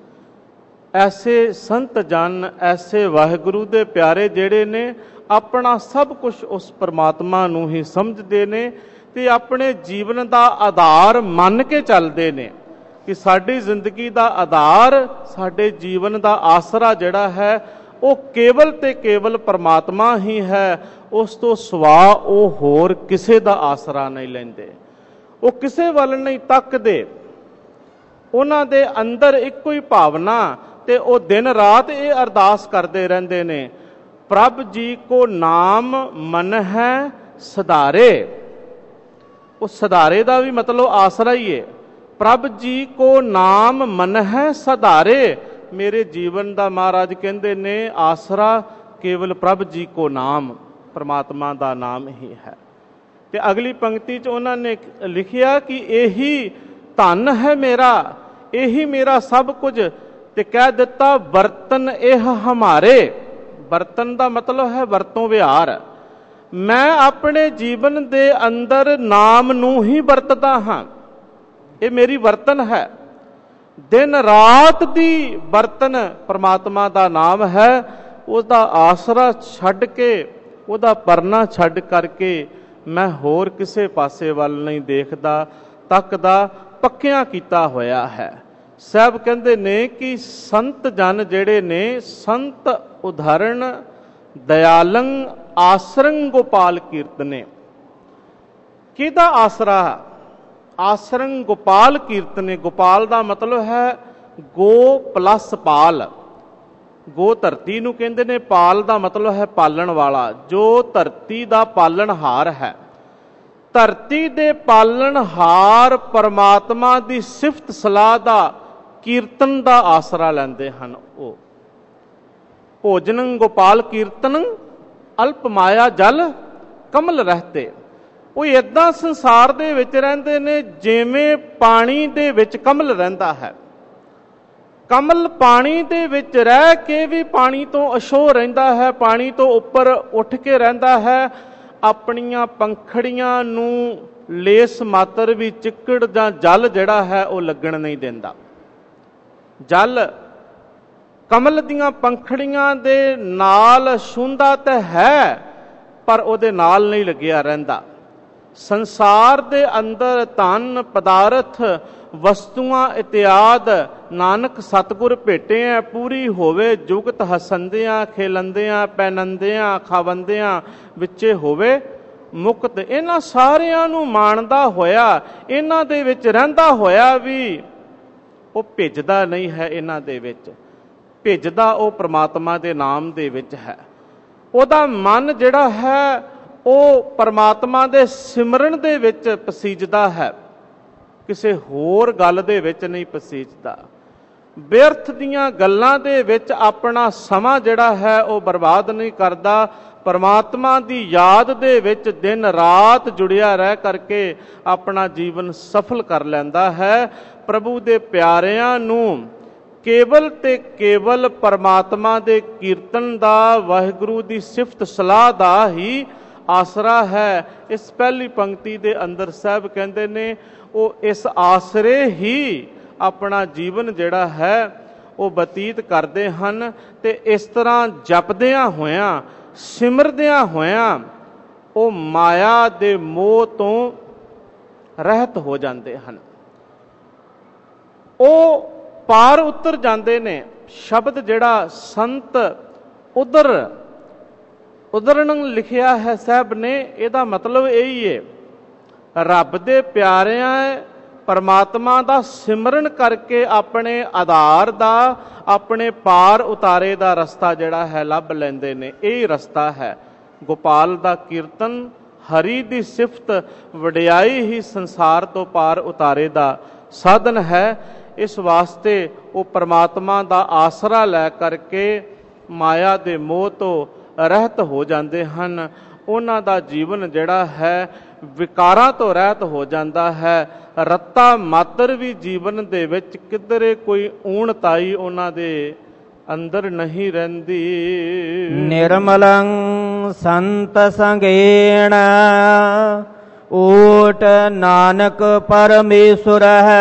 ऐसे संत जन, ऐसे वाहिगुरु दे प्यारे जेड़े ने अपना सब कुछ उस परमात्मा नूं ही समझदे ने ते अपने जीवन दा आधार मन के चलदे ने कि साडी जिंदगी दा आधार, साडे जीवन दा आसरा जिहड़ा है वो केवल ते केवल परमात्मा ही है। उस तो सिवा वो होर किसे दा आसरा नहीं लैंदे, वो किसे वल नहीं तकदे। उन्हां दे अंदर इक्को ही भावना ते वो दिन रात ये अरदास करते रहंदे ने, प्रभ जी को नाम मन है सधारे। उस सधारे का भी मतलब आसरा ही है। प्रभ जी को नाम मन है सधारे। मेरे जीवन का महाराज कहते ने आसरा केवल प्रभ जी को नाम, परमात्मा का नाम ही है। ते अगली पंक्ति च उन्होंने लिखिया कि यही धन है मेरा, यही मेरा सब कुछ। ते कह दिता बर्तन यह हमारे। बर्तन का मतलब है वरतों विहार। मैं अपने जीवन दे अंदर नाम नूं ही वरतदा हाँ, ये मेरी बर्तन है। दिन रात दी बर्तन परमात्मा का नाम है। उसका आसरा छड्ड के, उसका परना छड्ड करके मैं होर किसे पासे वल नहीं देखदा, तकदा, पक्किया कीता होया है। साहब कहंदे ने कि संत जन जेड़े ने, संत उदाहरण दयालं आसरंग गोपाल कीर्तने। किहदा आसरा? आसरंग गोपाल कीर्तने। गोपाल का मतलब है गो प्लस पाल। गो धरती नूं कहंदे ने, पाल का मतलब है पालन वाला, जो धरती का पालनहार है। धरती दे पालनहार परमात्मा की सिफत सलाह का कीर्तन का आसरा लैंदे हन। वो भोजनं गोपाल कीर्तन अल्प माया जल कमल रहते। वो इदां संसार दे विच रहिंदे ने जिवें पानी दे विच कमल रहिंदा है। कमल पानी दे विच रह के भी पानी तो अछोह रहिंदा है, पानी तो उपर उठ के रहिंदा है। अपनियां पंखड़ियां नूं लेस मात्र भी चिक्कड़ जां जल जिहड़ा है वो लगण नहीं दिंदा। जल कमल दीयां पंखड़ियां दे नाल छूंदा ते है पर उहदे नाल नहीं लगिया रहिंदा। संसार दे अंदर धन पदार्थ वस्तुआं इत्याद नानक सतगुर भेटे है। पूरी होवे जुगत हसंदियां खेलंदियां पैनंदियां खावंदियां विचे होवे मुक्त। इन्हां सारियां नूं माणदा होया, इन्हां दे विच रहिंदा होया भी वो भिजदा नहीं है। इन्हां दे विच भिजदा वो परमात्मा दे नाम दे विच है। उहदा मन जिहड़ा है वो परमात्मा दे सिमरन दे विच पसीजदा है, किसे होर गल दे विच नहीं पसीजदा। व्यर्थ दीयां गल्लां दे विच अपना समा जिहड़ा है वो बर्बाद नहीं करदा। परमात्मा दी याद दे विच दिन रात जुड़िया रह करके अपना जीवन सफल कर लैंदा है। प्रभु दे प्यारियां नूं केवल ते केवल परमात्मा दे कीर्तन दा, वाहिगुरू दी सिफत सलाह दा ही ਆਸਰਾ ਹੈ। ਇਸ ਪਹਿਲੀ ਪੰਕਤੀ ਦੇ ਅੰਦਰ ਸਾਹਿਬ ਕਹਿੰਦੇ ਨੇ ਉਹ ਇਸ ਆਸਰੇ ਹੀ ਆਪਣਾ ਜੀਵਨ ਜਿਹੜਾ ਹੈ ਉਹ ਬਤੀਤ ਕਰਦੇ ਹਨ ਤੇ ਇਸ ਤਰ੍ਹਾਂ ਜਪਦਿਆਂ ਹੋਇਆਂ ਸਿਮਰਦਿਆਂ ਹੋਇਆਂ ਉਹ ਮਾਇਆ ਦੇ ਮੋਹ ਤੋਂ ਰਹਿਤ ਹੋ ਜਾਂਦੇ ਹਨ। ਉਹ ਪਾਰ ਉਤਰ ਜਾਂਦੇ ਨੇ। ਸ਼ਬਦ ਜਿਹੜਾ ਸੰਤ ਉਦਰ ਉਦਰਣ ਲਿਖਿਆ ਹੈ ਸਾਹਿਬ ਨੇ, ਇਹਦਾ ਮਤਲਬ ਇਹੀ ਹੈ ਰੱਬ ਦੇ ਪਿਆਰਿਆਂ ਪਰਮਾਤਮਾ ਦਾ ਸਿਮਰਨ ਕਰਕੇ ਆਪਣੇ ਆਧਾਰ ਦਾ, ਆਪਣੇ ਪਾਰ ਉਤਾਰੇ ਦਾ ਰਸਤਾ ਜਿਹੜਾ ਹੈ ਲੱਭ ਲੈਂਦੇ ਨੇ। ਇਹ ਰਸਤਾ ਹੈ ਗੋਪਾਲ ਦਾ ਕੀਰਤਨ, ਹਰੀ ਦੀ ਸਿਫਤ, ਵਡਿਆਈ ਹੀ ਸੰਸਾਰ ਤੋਂ ਪਾਰ ਉਤਾਰੇ ਦਾ ਸਾਧਨ ਹੈ। ਇਸ ਵਾਸਤੇ ਉਹ ਪਰਮਾਤਮਾ ਦਾ ਆਸਰਾ ਲੈ ਕਰਕੇ ਮਾਇਆ ਦੇ ਮੋਹ ਤੋਂ ਰਹਿਤ ਹੋ ਜਾਂਦੇ ਹਨ। ਉਹਨਾਂ ਦਾ ਜੀਵਨ ਜਿਹੜਾ ਹੈ ਵਿਕਾਰਾਂ ਤੋਂ ਰਹਿਤ ਹੋ ਜਾਂਦਾ ਹੈ। ਰੱਤਾ ਮਾਤਰ ਵੀ ਜੀਵਨ ਦੇ ਵਿੱਚ ਕਿਧਰੇ ਕੋਈ ਊਣਤਾਈ ਉਹਨਾਂ ਦੇ ਅੰਦਰ ਨਹੀਂ ਰਹਿੰਦੀ। ਨਿਰਮਲੰ ਸੰਤ ਸੰਗੇਣ ਓਟ ਨਾਨਕ ਪਰਮੇਸ਼ਰ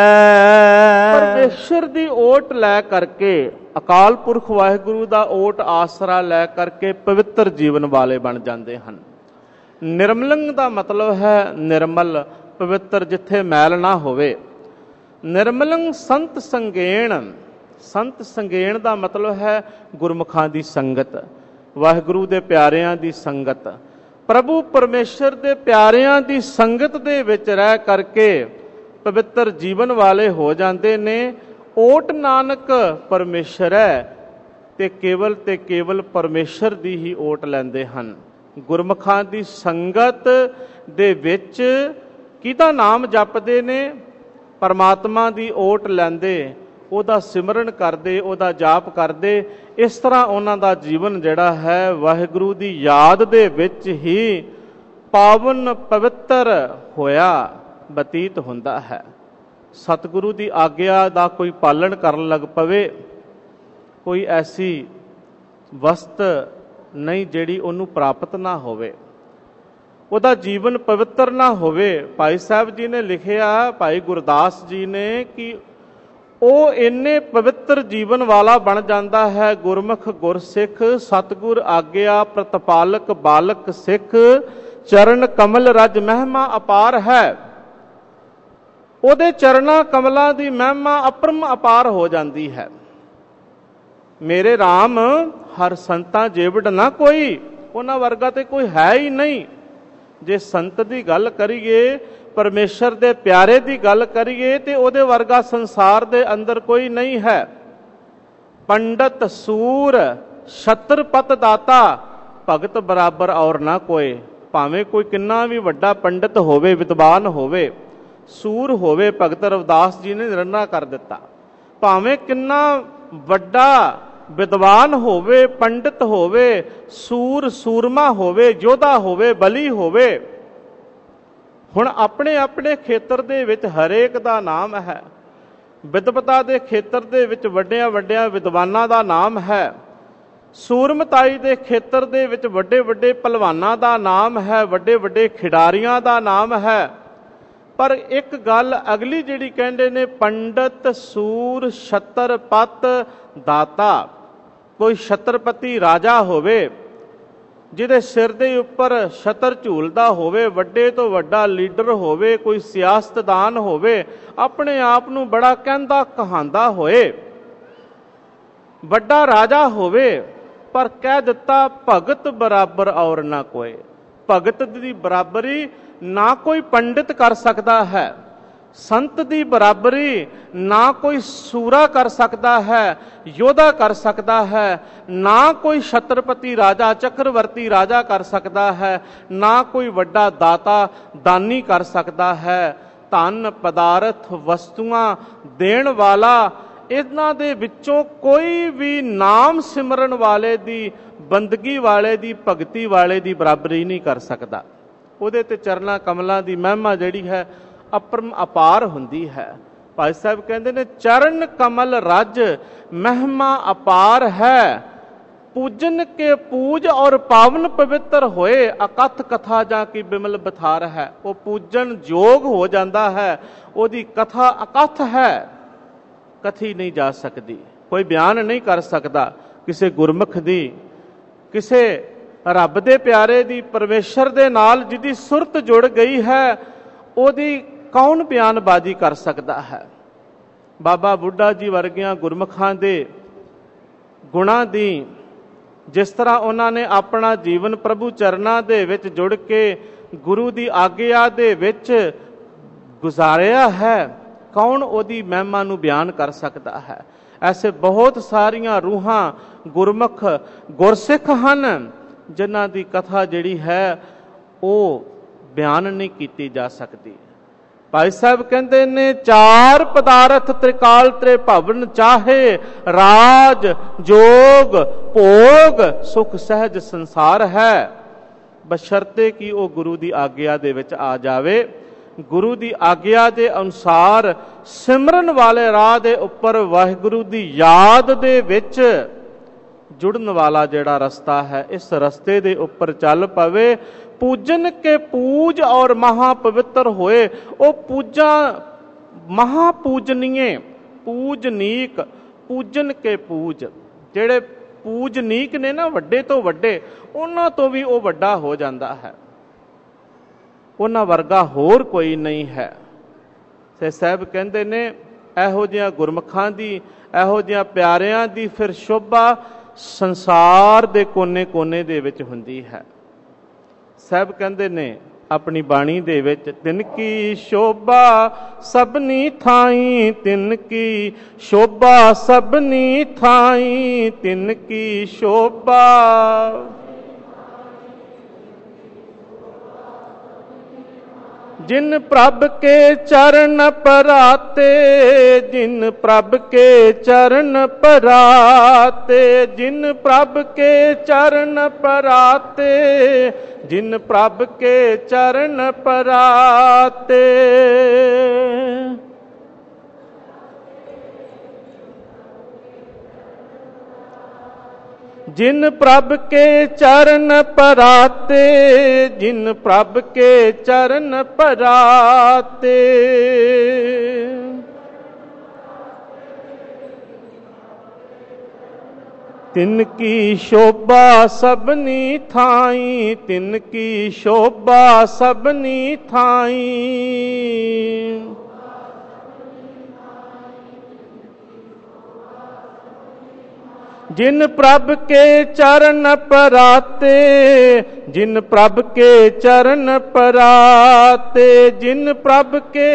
ਹੈ। ਪਰਮੇਸ਼ਰ ਦੀ ਓਟ ਲੈ ਕਰਕੇ, ਅਕਾਲ ਪੁਰਖ ਵਾਹਿਗੁਰੂ ਦਾ ਓਟ ਆਸਰਾ ਲੈ ਕਰਕੇ ਪਵਿੱਤਰ ਜੀਵਨ ਵਾਲੇ ਬਣ ਜਾਂਦੇ ਹਨ। ਨਿਰਮਲੰਗ ਦਾ ਮਤਲਬ ਹੈ ਨਿਰਮਲ, ਪਵਿੱਤਰ, ਜਿੱਥੇ ਮੈਲ ਨਾ ਹੋਵੇ। ਨਿਰਮਲੰਗ ਸੰਤ ਸੰਗੇਣ, ਸੰਤ ਸੰਗੇਣ ਦਾ ਮਤਲਬ ਹੈ ਗੁਰਮੁਖਾਂ ਦੀ ਸੰਗਤ, ਵਾਹਿਗੁਰੂ ਦੇ ਪਿਆਰਿਆਂ ਦੀ ਸੰਗਤ, ਪ੍ਰਭੂ ਪਰਮੇਸ਼ਰ ਦੇ ਪਿਆਰਿਆਂ ਦੀ ਸੰਗਤ ਦੇ ਵਿੱਚ ਰਹਿ ਕਰਕੇ ਪਵਿੱਤਰ ਜੀਵਨ ਵਾਲੇ ਹੋ ਜਾਂਦੇ ਨੇ। ਓਟ ਨਾਨਕ ਪਰਮੇਸ਼ਰ ਹੈ ਤੇ ਕੇਵਲ ਤੇ ਕੇਵਲ ਪਰਮੇਸ਼ਰ ਦੀ ਹੀ ਓਟ ਲੈਂਦੇ ਹਨ। ਗੁਰਮੁਖਾਂ ਦੀ ਸੰਗਤ ਦੇ ਵਿੱਚ ਕਿਹਦਾ ਨਾਮ ਜਪਦੇ ਨੇ, ਪਰਮਾਤਮਾ ਦੀ ਓਟ ਲੈਂਦੇ, ਉਹਦਾ ਸਿਮਰਨ ਕਰਦੇ, ਉਹਦਾ ਜਾਪ ਕਰਦੇ। ਇਸ ਤਰ੍ਹਾਂ ਉਹਨਾਂ ਦਾ ਜੀਵਨ ਜਿਹੜਾ ਹੈ ਵਾਹਿਗੁਰੂ ਦੀ ਯਾਦ ਦੇ ਵਿੱਚ ਹੀ ਪਾਵਨ ਪਵਿੱਤਰ ਹੋਇਆ ਬਤੀਤ ਹੁੰਦਾ ਹੈ। ਸਤਿਗੁਰੂ ਦੀ ਆਗਿਆ ਦਾ ਕੋਈ ਪਾਲਣ ਕਰਨ ਲੱਗ ਪਵੇ, ਕੋਈ ਐਸੀ ਵਸਤ ਨਹੀਂ ਜਿਹੜੀ ਉਹਨੂੰ ਪ੍ਰਾਪਤ ਨਾ ਹੋਵੇ, ਉਹਦਾ ਜੀਵਨ ਪਵਿੱਤਰ ਨਾ ਹੋਵੇ। ਭਾਈ ਸਾਹਿਬ ਜੀ ਨੇ ਲਿਖਿਆ, ਭਾਈ ਗੁਰਦਾਸ ਜੀ ਨੇ, ਕਿ ਉਹ ਇੰਨੇ ਪਵਿੱਤਰ ਜੀਵਨ ਵਾਲਾ ਬਣ ਜਾਂਦਾ ਹੈ। ਗੁਰਮੁਖ ਗੁਰਸਿੱਖ ਸਤਿਗੁਰ ਆਗਿਆ ਪ੍ਰਤਪਾਲਕ ਬਾਲਕ ਸਿੱਖ ਚਰਨ ਕਮਲ ਰਜ ਮਹਿਮਾ ਅਪਾਰ ਹੈ। ਉਹਦੇ ਚਰਨਾਂ ਕਮਲਾਂ ਦੀ ਮਹਿਮਾ ਅਪਰਮ ਅਪਾਰ ਹੋ ਜਾਂਦੀ ਹੈ। ਮੇਰੇ ਰਾਮ ਹਰ ਸੰਤਾਂ ਜੇਵੜ ਨਾ ਕੋਈ, ਉਹਨਾਂ ਵਰਗਾ ਤੇ ਕੋਈ ਹੈ ਹੀ ਨਹੀਂ। ਜੇ ਸੰਤ ਦੀ ਗੱਲ ਕਰੀਏ, ਪਰਮੇਸ਼ਰ ਦੇ ਪਿਆਰੇ ਦੀ ਗੱਲ ਕਰੀਏ, ਤੇ ਉਹਦੇ ਵਰਗਾ ਸੰਸਾਰ ਦੇ ਅੰਦਰ ਕੋਈ ਨਹੀਂ ਹੈ। ਪੰਡਤ ਸੂਰ ਛਤਰਪਤ ਦਾਤਾ ਭਗਤ ਬਰਾਬਰ ਔਰ ਨਾ ਕੋਏ। ਭਾਵੇਂ ਕੋਈ ਕਿੰਨਾ ਵੀ ਵੱਡਾ ਪੰਡਤ ਹੋਵੇ, ਵਿਦਵਾਨ ਹੋਵੇ, ਸੂਰ ਹੋਵੇ, ਭਗਤ ਰਵਿਦਾਸ ਜੀ ਨੇ ਨਿਰਣਾ ਕਰ ਦਿੱਤਾ, ਭਾਵੇਂ ਕਿੰਨਾ ਵੱਡਾ ਵਿਦਵਾਨ ਹੋਵੇ, ਪੰਡਿਤ ਹੋਵੇ, ਸੂਰ ਸੂਰਮਾ ਹੋਵੇ, ਯੋਧਾ ਹੋਵੇ, ਬਲੀ ਹੋਵੇ, ਹੁਣ ਆਪਣੇ ਆਪਣੇ ਖੇਤਰ ਦੇ ਵਿੱਚ ਹਰੇਕ ਦਾ ਨਾਮ ਹੈ। ਵਿਦਵਤਾ ਦੇ ਖੇਤਰ ਦੇ ਵਿੱਚ ਵੱਡਿਆਂ ਵੱਡਿਆਂ ਵਿਦਵਾਨਾਂ ਦਾ ਨਾਮ ਹੈ। ਸੂਰਮਤਾਈ ਦੇ ਖੇਤਰ ਦੇ ਵਿੱਚ ਵੱਡੇ ਵੱਡੇ ਪਹਿਲਵਾਨਾਂ ਦਾ ਨਾਮ ਹੈ, ਵੱਡੇ ਵੱਡੇ ਖਿਡਾਰੀਆਂ ਦਾ ਨਾਮ ਹੈ। ਪਰ ਇੱਕ ਗੱਲ ਅਗਲੀ ਜਿਹੜੀ ਕਹਿੰਦੇ ਨੇ, ਪੰਡਤ ਸੂਰ ਛਤਰਪਤ ਦਾਤਾ। ਕੋਈ ਛਤਰਪਤੀ ਰਾਜਾ ਹੋਵੇ ਜਿਹਦੇ ਸਿਰ ਦੇ ਉੱਪਰ ਛਤਰ ਝੂਲਦਾ ਹੋਵੇ, ਵੱਡੇ ਤੋਂ ਵੱਡਾ ਲੀਡਰ ਹੋਵੇ, ਕੋਈ ਸਿਆਸਤਦਾਨ ਹੋਵੇ, ਆਪਣੇ ਆਪ ਨੂੰ ਬੜਾ ਕਹਿੰਦਾ ਕਹਾਂਦਾ ਹੋਏ, ਵੱਡਾ ਰਾਜਾ ਹੋਵੇ, ਪਰ ਕਹਿ ਦਿੱਤਾ ਭਗਤ ਬਰਾਬਰ ਔਰ ਨਾ ਕੋਏ। ਭਗਤ ਦੀ ਬਰਾਬਰੀ ਨਾ ਕੋਈ ਪੰਡਿਤ ਕਰ ਸਕਦਾ ਹੈ, ਸੰਤ ਦੀ ਬਰਾਬਰੀ ਨਾ ਕੋਈ ਸੂਰਾ ਕਰ ਸਕਦਾ ਹੈ, ਯੋਧਾ ਕਰ ਸਕਦਾ ਹੈ, ਨਾ ਕੋਈ ਛਤਰਪਤੀ ਰਾਜਾ ਚੱਕਰਵਰਤੀ ਰਾਜਾ ਕਰ ਸਕਦਾ ਹੈ, ਨਾ ਕੋਈ ਵੱਡਾ ਦਾਤਾ ਦਾਨੀ ਕਰ ਸਕਦਾ ਹੈ। ਧਨ ਪਦਾਰਥ ਵਸਤੂਆਂ ਦੇਣ ਵਾਲਾ, ਇਹਨਾਂ ਦੇ ਵਿੱਚੋਂ ਕੋਈ ਵੀ ਨਾਮ ਸਿਮਰਨ ਵਾਲੇ ਦੀ, ਬੰਦਗੀ ਵਾਲੇ ਦੀ, ਭਗਤੀ ਵਾਲੇ ਦੀ ਬਰਾਬਰੀ ਨਹੀਂ ਕਰ ਸਕਦਾ। ਉਹਦੇ ਤੇ ਚਰਨਾਂ ਕਮਲਾਂ ਦੀ ਮਹਿਮਾ ਜਿਹੜੀ ਹੈ ਅਪਰਮ ਅਪਾਰ ਹੁੰਦੀ ਹੈ। ਭਾਈ ਸਾਹਿਬ ਕਹਿੰਦੇ ਨੇ ਚਰਨ ਕਮਲ ਰਜ ਮਹਿਮਾ ਅਪਾਰ ਹੈ। पूजन के पूज और पावन पवित्र होए अकथ कथा जा की बिमल बिथार है। वो पूजन जोग हो जाता है, ओदी कथा अकथ है, कथी नहीं जा सकती, कोई बयान नहीं कर सकता। किसी गुरमुख दी, किसी रब दे प्यारे दी, परमेश्वर दे नाल जिहदी सुरत जुड़ गई है, ओदी कौन बयानबाजी कर सकता है। बाबा बुढ़ा जी वर्गियां गुरमुखां दे गुणां दी जिस तरह उन्होंने अपना जीवन प्रभु चरनां दे विच जुड़ के गुरु की आग्या दे विच गुजारिया है, कौन ओदी महिमा नूं बयान कर सकता है। ऐसे बहुत सारियां रूहां गुरमुख गुरसिख हन जिन्हां दी कथा जिहड़ी है वो बयान नहीं की जा सकती। भाई साहब कहते ने चार पदार्थ त्रिकाल त्रे भवन चाहे, राज जोग भोग सुख सहज संसार है, बशर्ते कि वो गुरु की आग्या दे विच आ जावे। गुरु की आग्या के अनुसार सिमरन वाले राह दे उपर वाहिगुरु की याद दे विच जुड़न वाला जिहड़ा रस्ता है, इस रस्ते दे उपर चल पवे। पूजन के पूज और महापवित्र होए, वो पूजा महापूजनीय पूजनीक, पूजन के पूज जेड़े पूजनीक ने ना वड्डे तो वड्डे, उन्हां तो भी वो वड्डा हो जाता है, उन्हां वर्गा होर कोई नहीं है। ते साहब कहते ने इहो जिहा गुरमुखां दी, इहो जिहा प्यारियां दी फिर शोभा संसार दे कोने कोने दे विच हुंदी है। साहब कहते ने अपनी बाणी दे विच, तिनकी शोभा सबनी थाई, तिनकी शोभा सबनी थाई, तिनकी शोभा जिन प्रभ के चरण पराते, जिन प्रभ के चरण पराते, जिन प्रभ के चरण पराते, जिन प्रभ के चरण पराते। जिन प्रभ के चरण पराते, जिन प्रभ के चरण पराते। तिनकी शोभा सबनी थाई, तिनकी शोभा सबनी थाई। जिन प्रभ के चरण पराते, जिन प्रभ के चरण पराते, जिन प्रभ के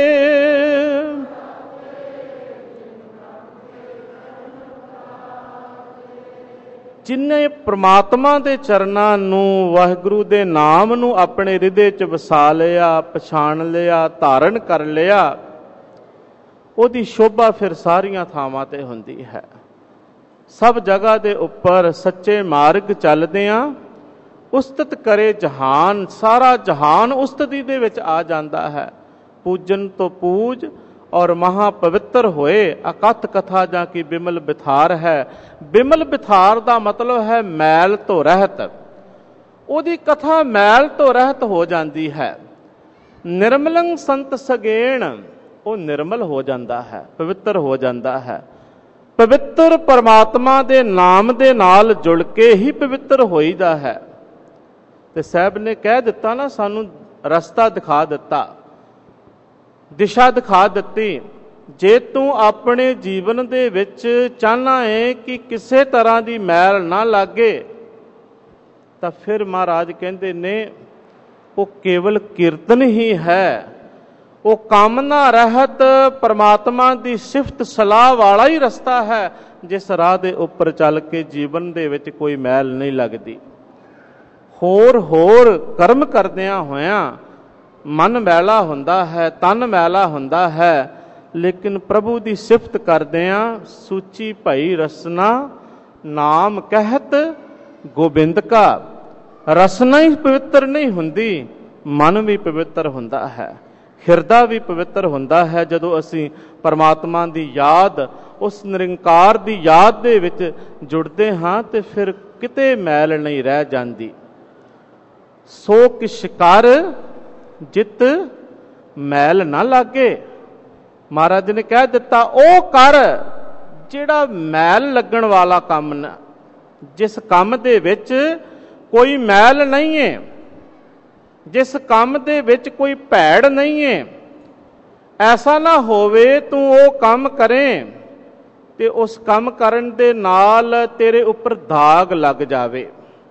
जिन्ने परमात्मा दे चरनां नूं, वाहिगुरु दे नाम नूं अपने हृदय च वसा लिया, पछाण लिया, धारण कर लिया, ओदी शोभा फिर सारियां थावां ते हुंदी है। सब जगह दे उपर सच्चे मार्ग चलदियां उस्तत करे जहान, सारा जहान उस्तती दे विच आ जाता है। पूजन तो पूज और महापवित्र होए अकथ कथा जा की बिमल बिथार है। बिमल बिथार का मतलब है मैल तो रहत, ओदी कथा मैल तो रहत हो जाती है। निर्मलंग संत सगेण, वो निर्मल हो जाता है, पवित्र हो जाता है। पवित्र परमात्मा दे नाम दे नाल जुड़ के ही पवित्र होईदा है। ते साहब ने कह दिता ना, सानू रस्ता दिखा दिता, दिशा दिखा दी। जे तू अपने जीवन दे विच चाहना है कि किसी तरह की मैल ना लागे, तो फिर महाराज कहते ने वो केवल कीर्तन ही है, वो कामना रहत परमात्मा की सिफत सलाह वाला ही रस्ता है, जिस राह दे उपर चल के जीवन दे विच कोई मैल नहीं लगती। होर होर कर्म करदियां होया मन मैला हुंदा है, तन मैला हुंदा है, लेकिन प्रभु की सिफत करदियां सूची भई रसना नाम कहत गोबिंद का। रसना ही पवित्र नहीं हुंदी, मन भी पवित्र हुंदा है, हिरदा भी पवित्र हुंदा है। जदों असीं परमात्मा की याद, उस निरंकार की याद दे विच जुड़ते हाँ, तो फिर ਕਿਤੇ ਮੈਲ ਨਹੀਂ ਰਹਿ ਜਾਂਦੀ। ਸੋ ਕਿਛ ਕਰ ਜਿਤ ਮੈਲ ਨਾ ਲਾਗੇ। ਮਹਾਰਾਜ ਨੇ ਕਹਿ ਦਿੱਤਾ ਉਹ ਕਰ ਜਿਹੜਾ ਮੈਲ ਲੱਗਣ ਵਾਲਾ ਕੰਮ ਨਾ, ਜਿਸ ਕੰਮ ਦੇ ਵਿੱਚ ਕੋਈ ਮੈਲ ਨਹੀਂ ਹੈ, ਜਿਸ ਕੰਮ ਦੇ ਵਿੱਚ ਕੋਈ ਭੈੜ ਨਹੀਂ ਹੈ। ਐਸਾ ਨਾ ਹੋਵੇ ਤੂੰ ਉਹ ਕੰਮ ਕਰੇ ਤੇ ਉਸ ਕੰਮ ਕਰਨ ਦੇ ਨਾਲ ਤੇਰੇ ਉੱਪਰ ਦਾਗ ਲੱਗ ਜਾਵੇ,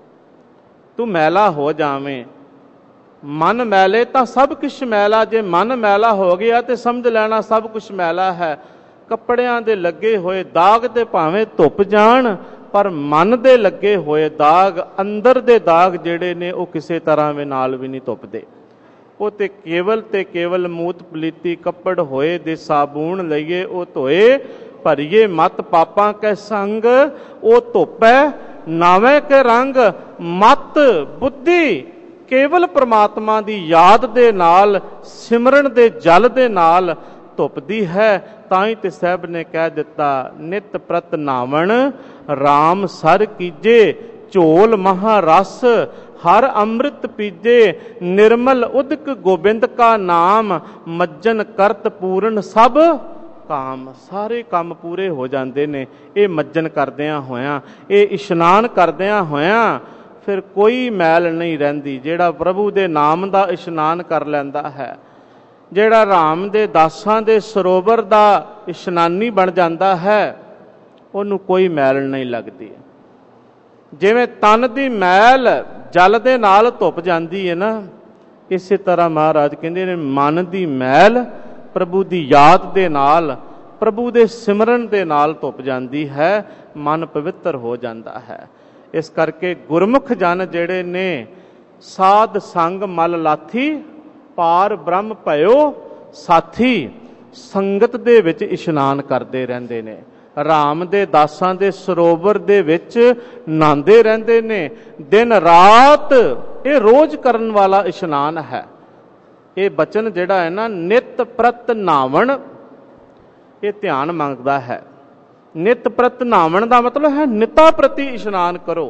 ਤੂੰ ਮੈਲਾ ਹੋ ਜਾਵੇਂ। ਮਨ ਮੈਲੇ ਤਾਂ ਸਭ ਕੁਛ ਮੈਲਾ। ਜੇ ਮਨ ਮੈਲਾ ਹੋ ਗਿਆ ਤੇ ਸਮਝ ਲੈਣਾ ਸਭ ਕੁਛ ਮੈਲਾ ਹੈ। ਕੱਪੜਿਆਂ ਦੇ ਲੱਗੇ ਹੋਏ ਦਾਗ ਤੇ ਭਾਵੇਂ ਧੁੱਪ ਜਾਣ, ਪਰ ਮਨ ਦੇ ਲੱਗੇ ਹੋਏ ਦਾਗ, ਅੰਦਰ ਦੇ ਦਾਗ ਜਿਹੜੇ ਨੇ ਉਹ ਕਿਸੇ ਤਰ੍ਹਾਂ ਵੀ ਨਾਲ ਵੀ ਨਹੀਂ ਧੁੱਪਦੇ। ਉਹ ਤੇ ਕੇਵਲ ਤੇ ਕੇਵਲ ਮੂਤ ਪਲੀਤੀ ਕੱਪੜ ਹੋਏ ਦੇ ਸਾਬੂਣ ਲਈਏ ਉਹ ਧੋਏ, ਭਰੀਏ ਮਤ ਪਾਪਾਂ ਕੈ ਸੰਗ ਉਹ ਧੋਪੈ ਨਾਵੇਂ ਕੇ ਰੰਗ। ਮਤ ਬੁੱਧੀ ਕੇਵਲ ਪ੍ਰਮਾਤਮਾ ਦੀ ਯਾਦ ਦੇ ਨਾਲ, ਸਿਮਰਨ ਦੇ ਜਲ ਦੇ ਨਾਲ ਧੁੱਪਦੀ ਹੈ। ਤਾਂ ਹੀ ਤੇ ਸਾਹਿਬ ਨੇ ਕਹਿ ਦਿੱਤਾ ਨਿਤ ਪ੍ਰਤ ਨਾਵਣ ਰਾਮ ਸਰ ਕੀਜੇ, ਝੋਲ ਮਹਾ ਰਸ ਹਰ ਅੰਮ੍ਰਿਤ ਪੀਜੇ। ਨਿਰਮਲ ਉਦਕ ਗੋਬਿੰਦ ਕਾ ਨਾਮ, ਮੱਜਨ ਕਰਤ ਪੂਰਨ ਸਭ ਕਾਮ। ਸਾਰੇ ਕੰਮ ਪੂਰੇ ਹੋ ਜਾਂਦੇ ਨੇ ਇਹ ਮੱਜਨ ਕਰਦਿਆਂ ਹੋਇਆਂ, ਇਹ ਇਸ਼ਨਾਨ ਕਰਦਿਆਂ ਹੋਇਆਂ। ਫਿਰ ਕੋਈ ਮੈਲ ਨਹੀਂ ਰਹਿੰਦੀ। ਜਿਹੜਾ ਪ੍ਰਭੂ ਦੇ ਨਾਮ ਦਾ ਇਸ਼ਨਾਨ ਕਰ ਲੈਂਦਾ ਹੈ, ਜਿਹੜਾ ਰਾਮ ਦੇ ਦਾਸਾਂ ਦੇ ਸਰੋਵਰ ਦਾ ਇਸ਼ਨਾਨੀ ਬਣ ਜਾਂਦਾ ਹੈ, ਉਹਨੂੰ ਕੋਈ ਮੈਲ ਨਹੀਂ ਲੱਗਦੀ। ਜਿਵੇਂ ਤਨ ਦੀ ਮੈਲ ਜਲ ਦੇ ਨਾਲ ਧੁੱਪ ਜਾਂਦੀ ਹੈ ਨਾ, ਇਸੇ ਤਰ੍ਹਾਂ ਮਹਾਰਾਜ ਕਹਿੰਦੇ ਨੇ ਮਨ ਦੀ ਮੈਲ ਪ੍ਰਭੂ ਦੀ ਯਾਦ ਦੇ ਨਾਲ, ਪ੍ਰਭੂ ਦੇ ਸਿਮਰਨ ਦੇ ਨਾਲ ਧੁੱਪ ਜਾਂਦੀ ਹੈ, ਮਨ ਪਵਿੱਤਰ ਹੋ ਜਾਂਦਾ ਹੈ। ਇਸ ਕਰਕੇ ਗੁਰਮੁਖ ਜਨ ਜਿਹੜੇ ਨੇ ਸਾਧ ਸੰਗ ਮਲ ਲਾਥੀ, ਪਾਰ ਬ੍ਰਹਮ ਭਇਓ ਸਾਥੀ, ਸੰਗਤ ਦੇ ਵਿੱਚ ਇਸ਼ਨਾਨ ਕਰਦੇ ਰਹਿੰਦੇ ਨੇ, ਰਾਮ ਦੇ ਦਾਸਾਂ ਦੇ ਸਰੋਵਰ ਦੇ ਵਿੱਚ ਨਹਾਉਂਦੇ ਰਹਿੰਦੇ ਨੇ ਦਿਨ ਰਾਤ। ਇਹ ਰੋਜ਼ ਕਰਨ ਵਾਲਾ ਇਸ਼ਨਾਨ ਹੈ। ਇਹ ਬਚਨ ਜਿਹੜਾ ਹੈ ਨਾ ਨਿਤ ਪ੍ਰਤ ਨਾਵਣ, ਇਹ ਧਿਆਨ ਮੰਗਦਾ ਹੈ। ਨਿਤ ਪ੍ਰਤ ਨਾਵਣ ਦਾ ਮਤਲਬ ਹੈ ਨਿਤਾ ਪ੍ਰਤੀ ਇਸ਼ਨਾਨ ਕਰੋ,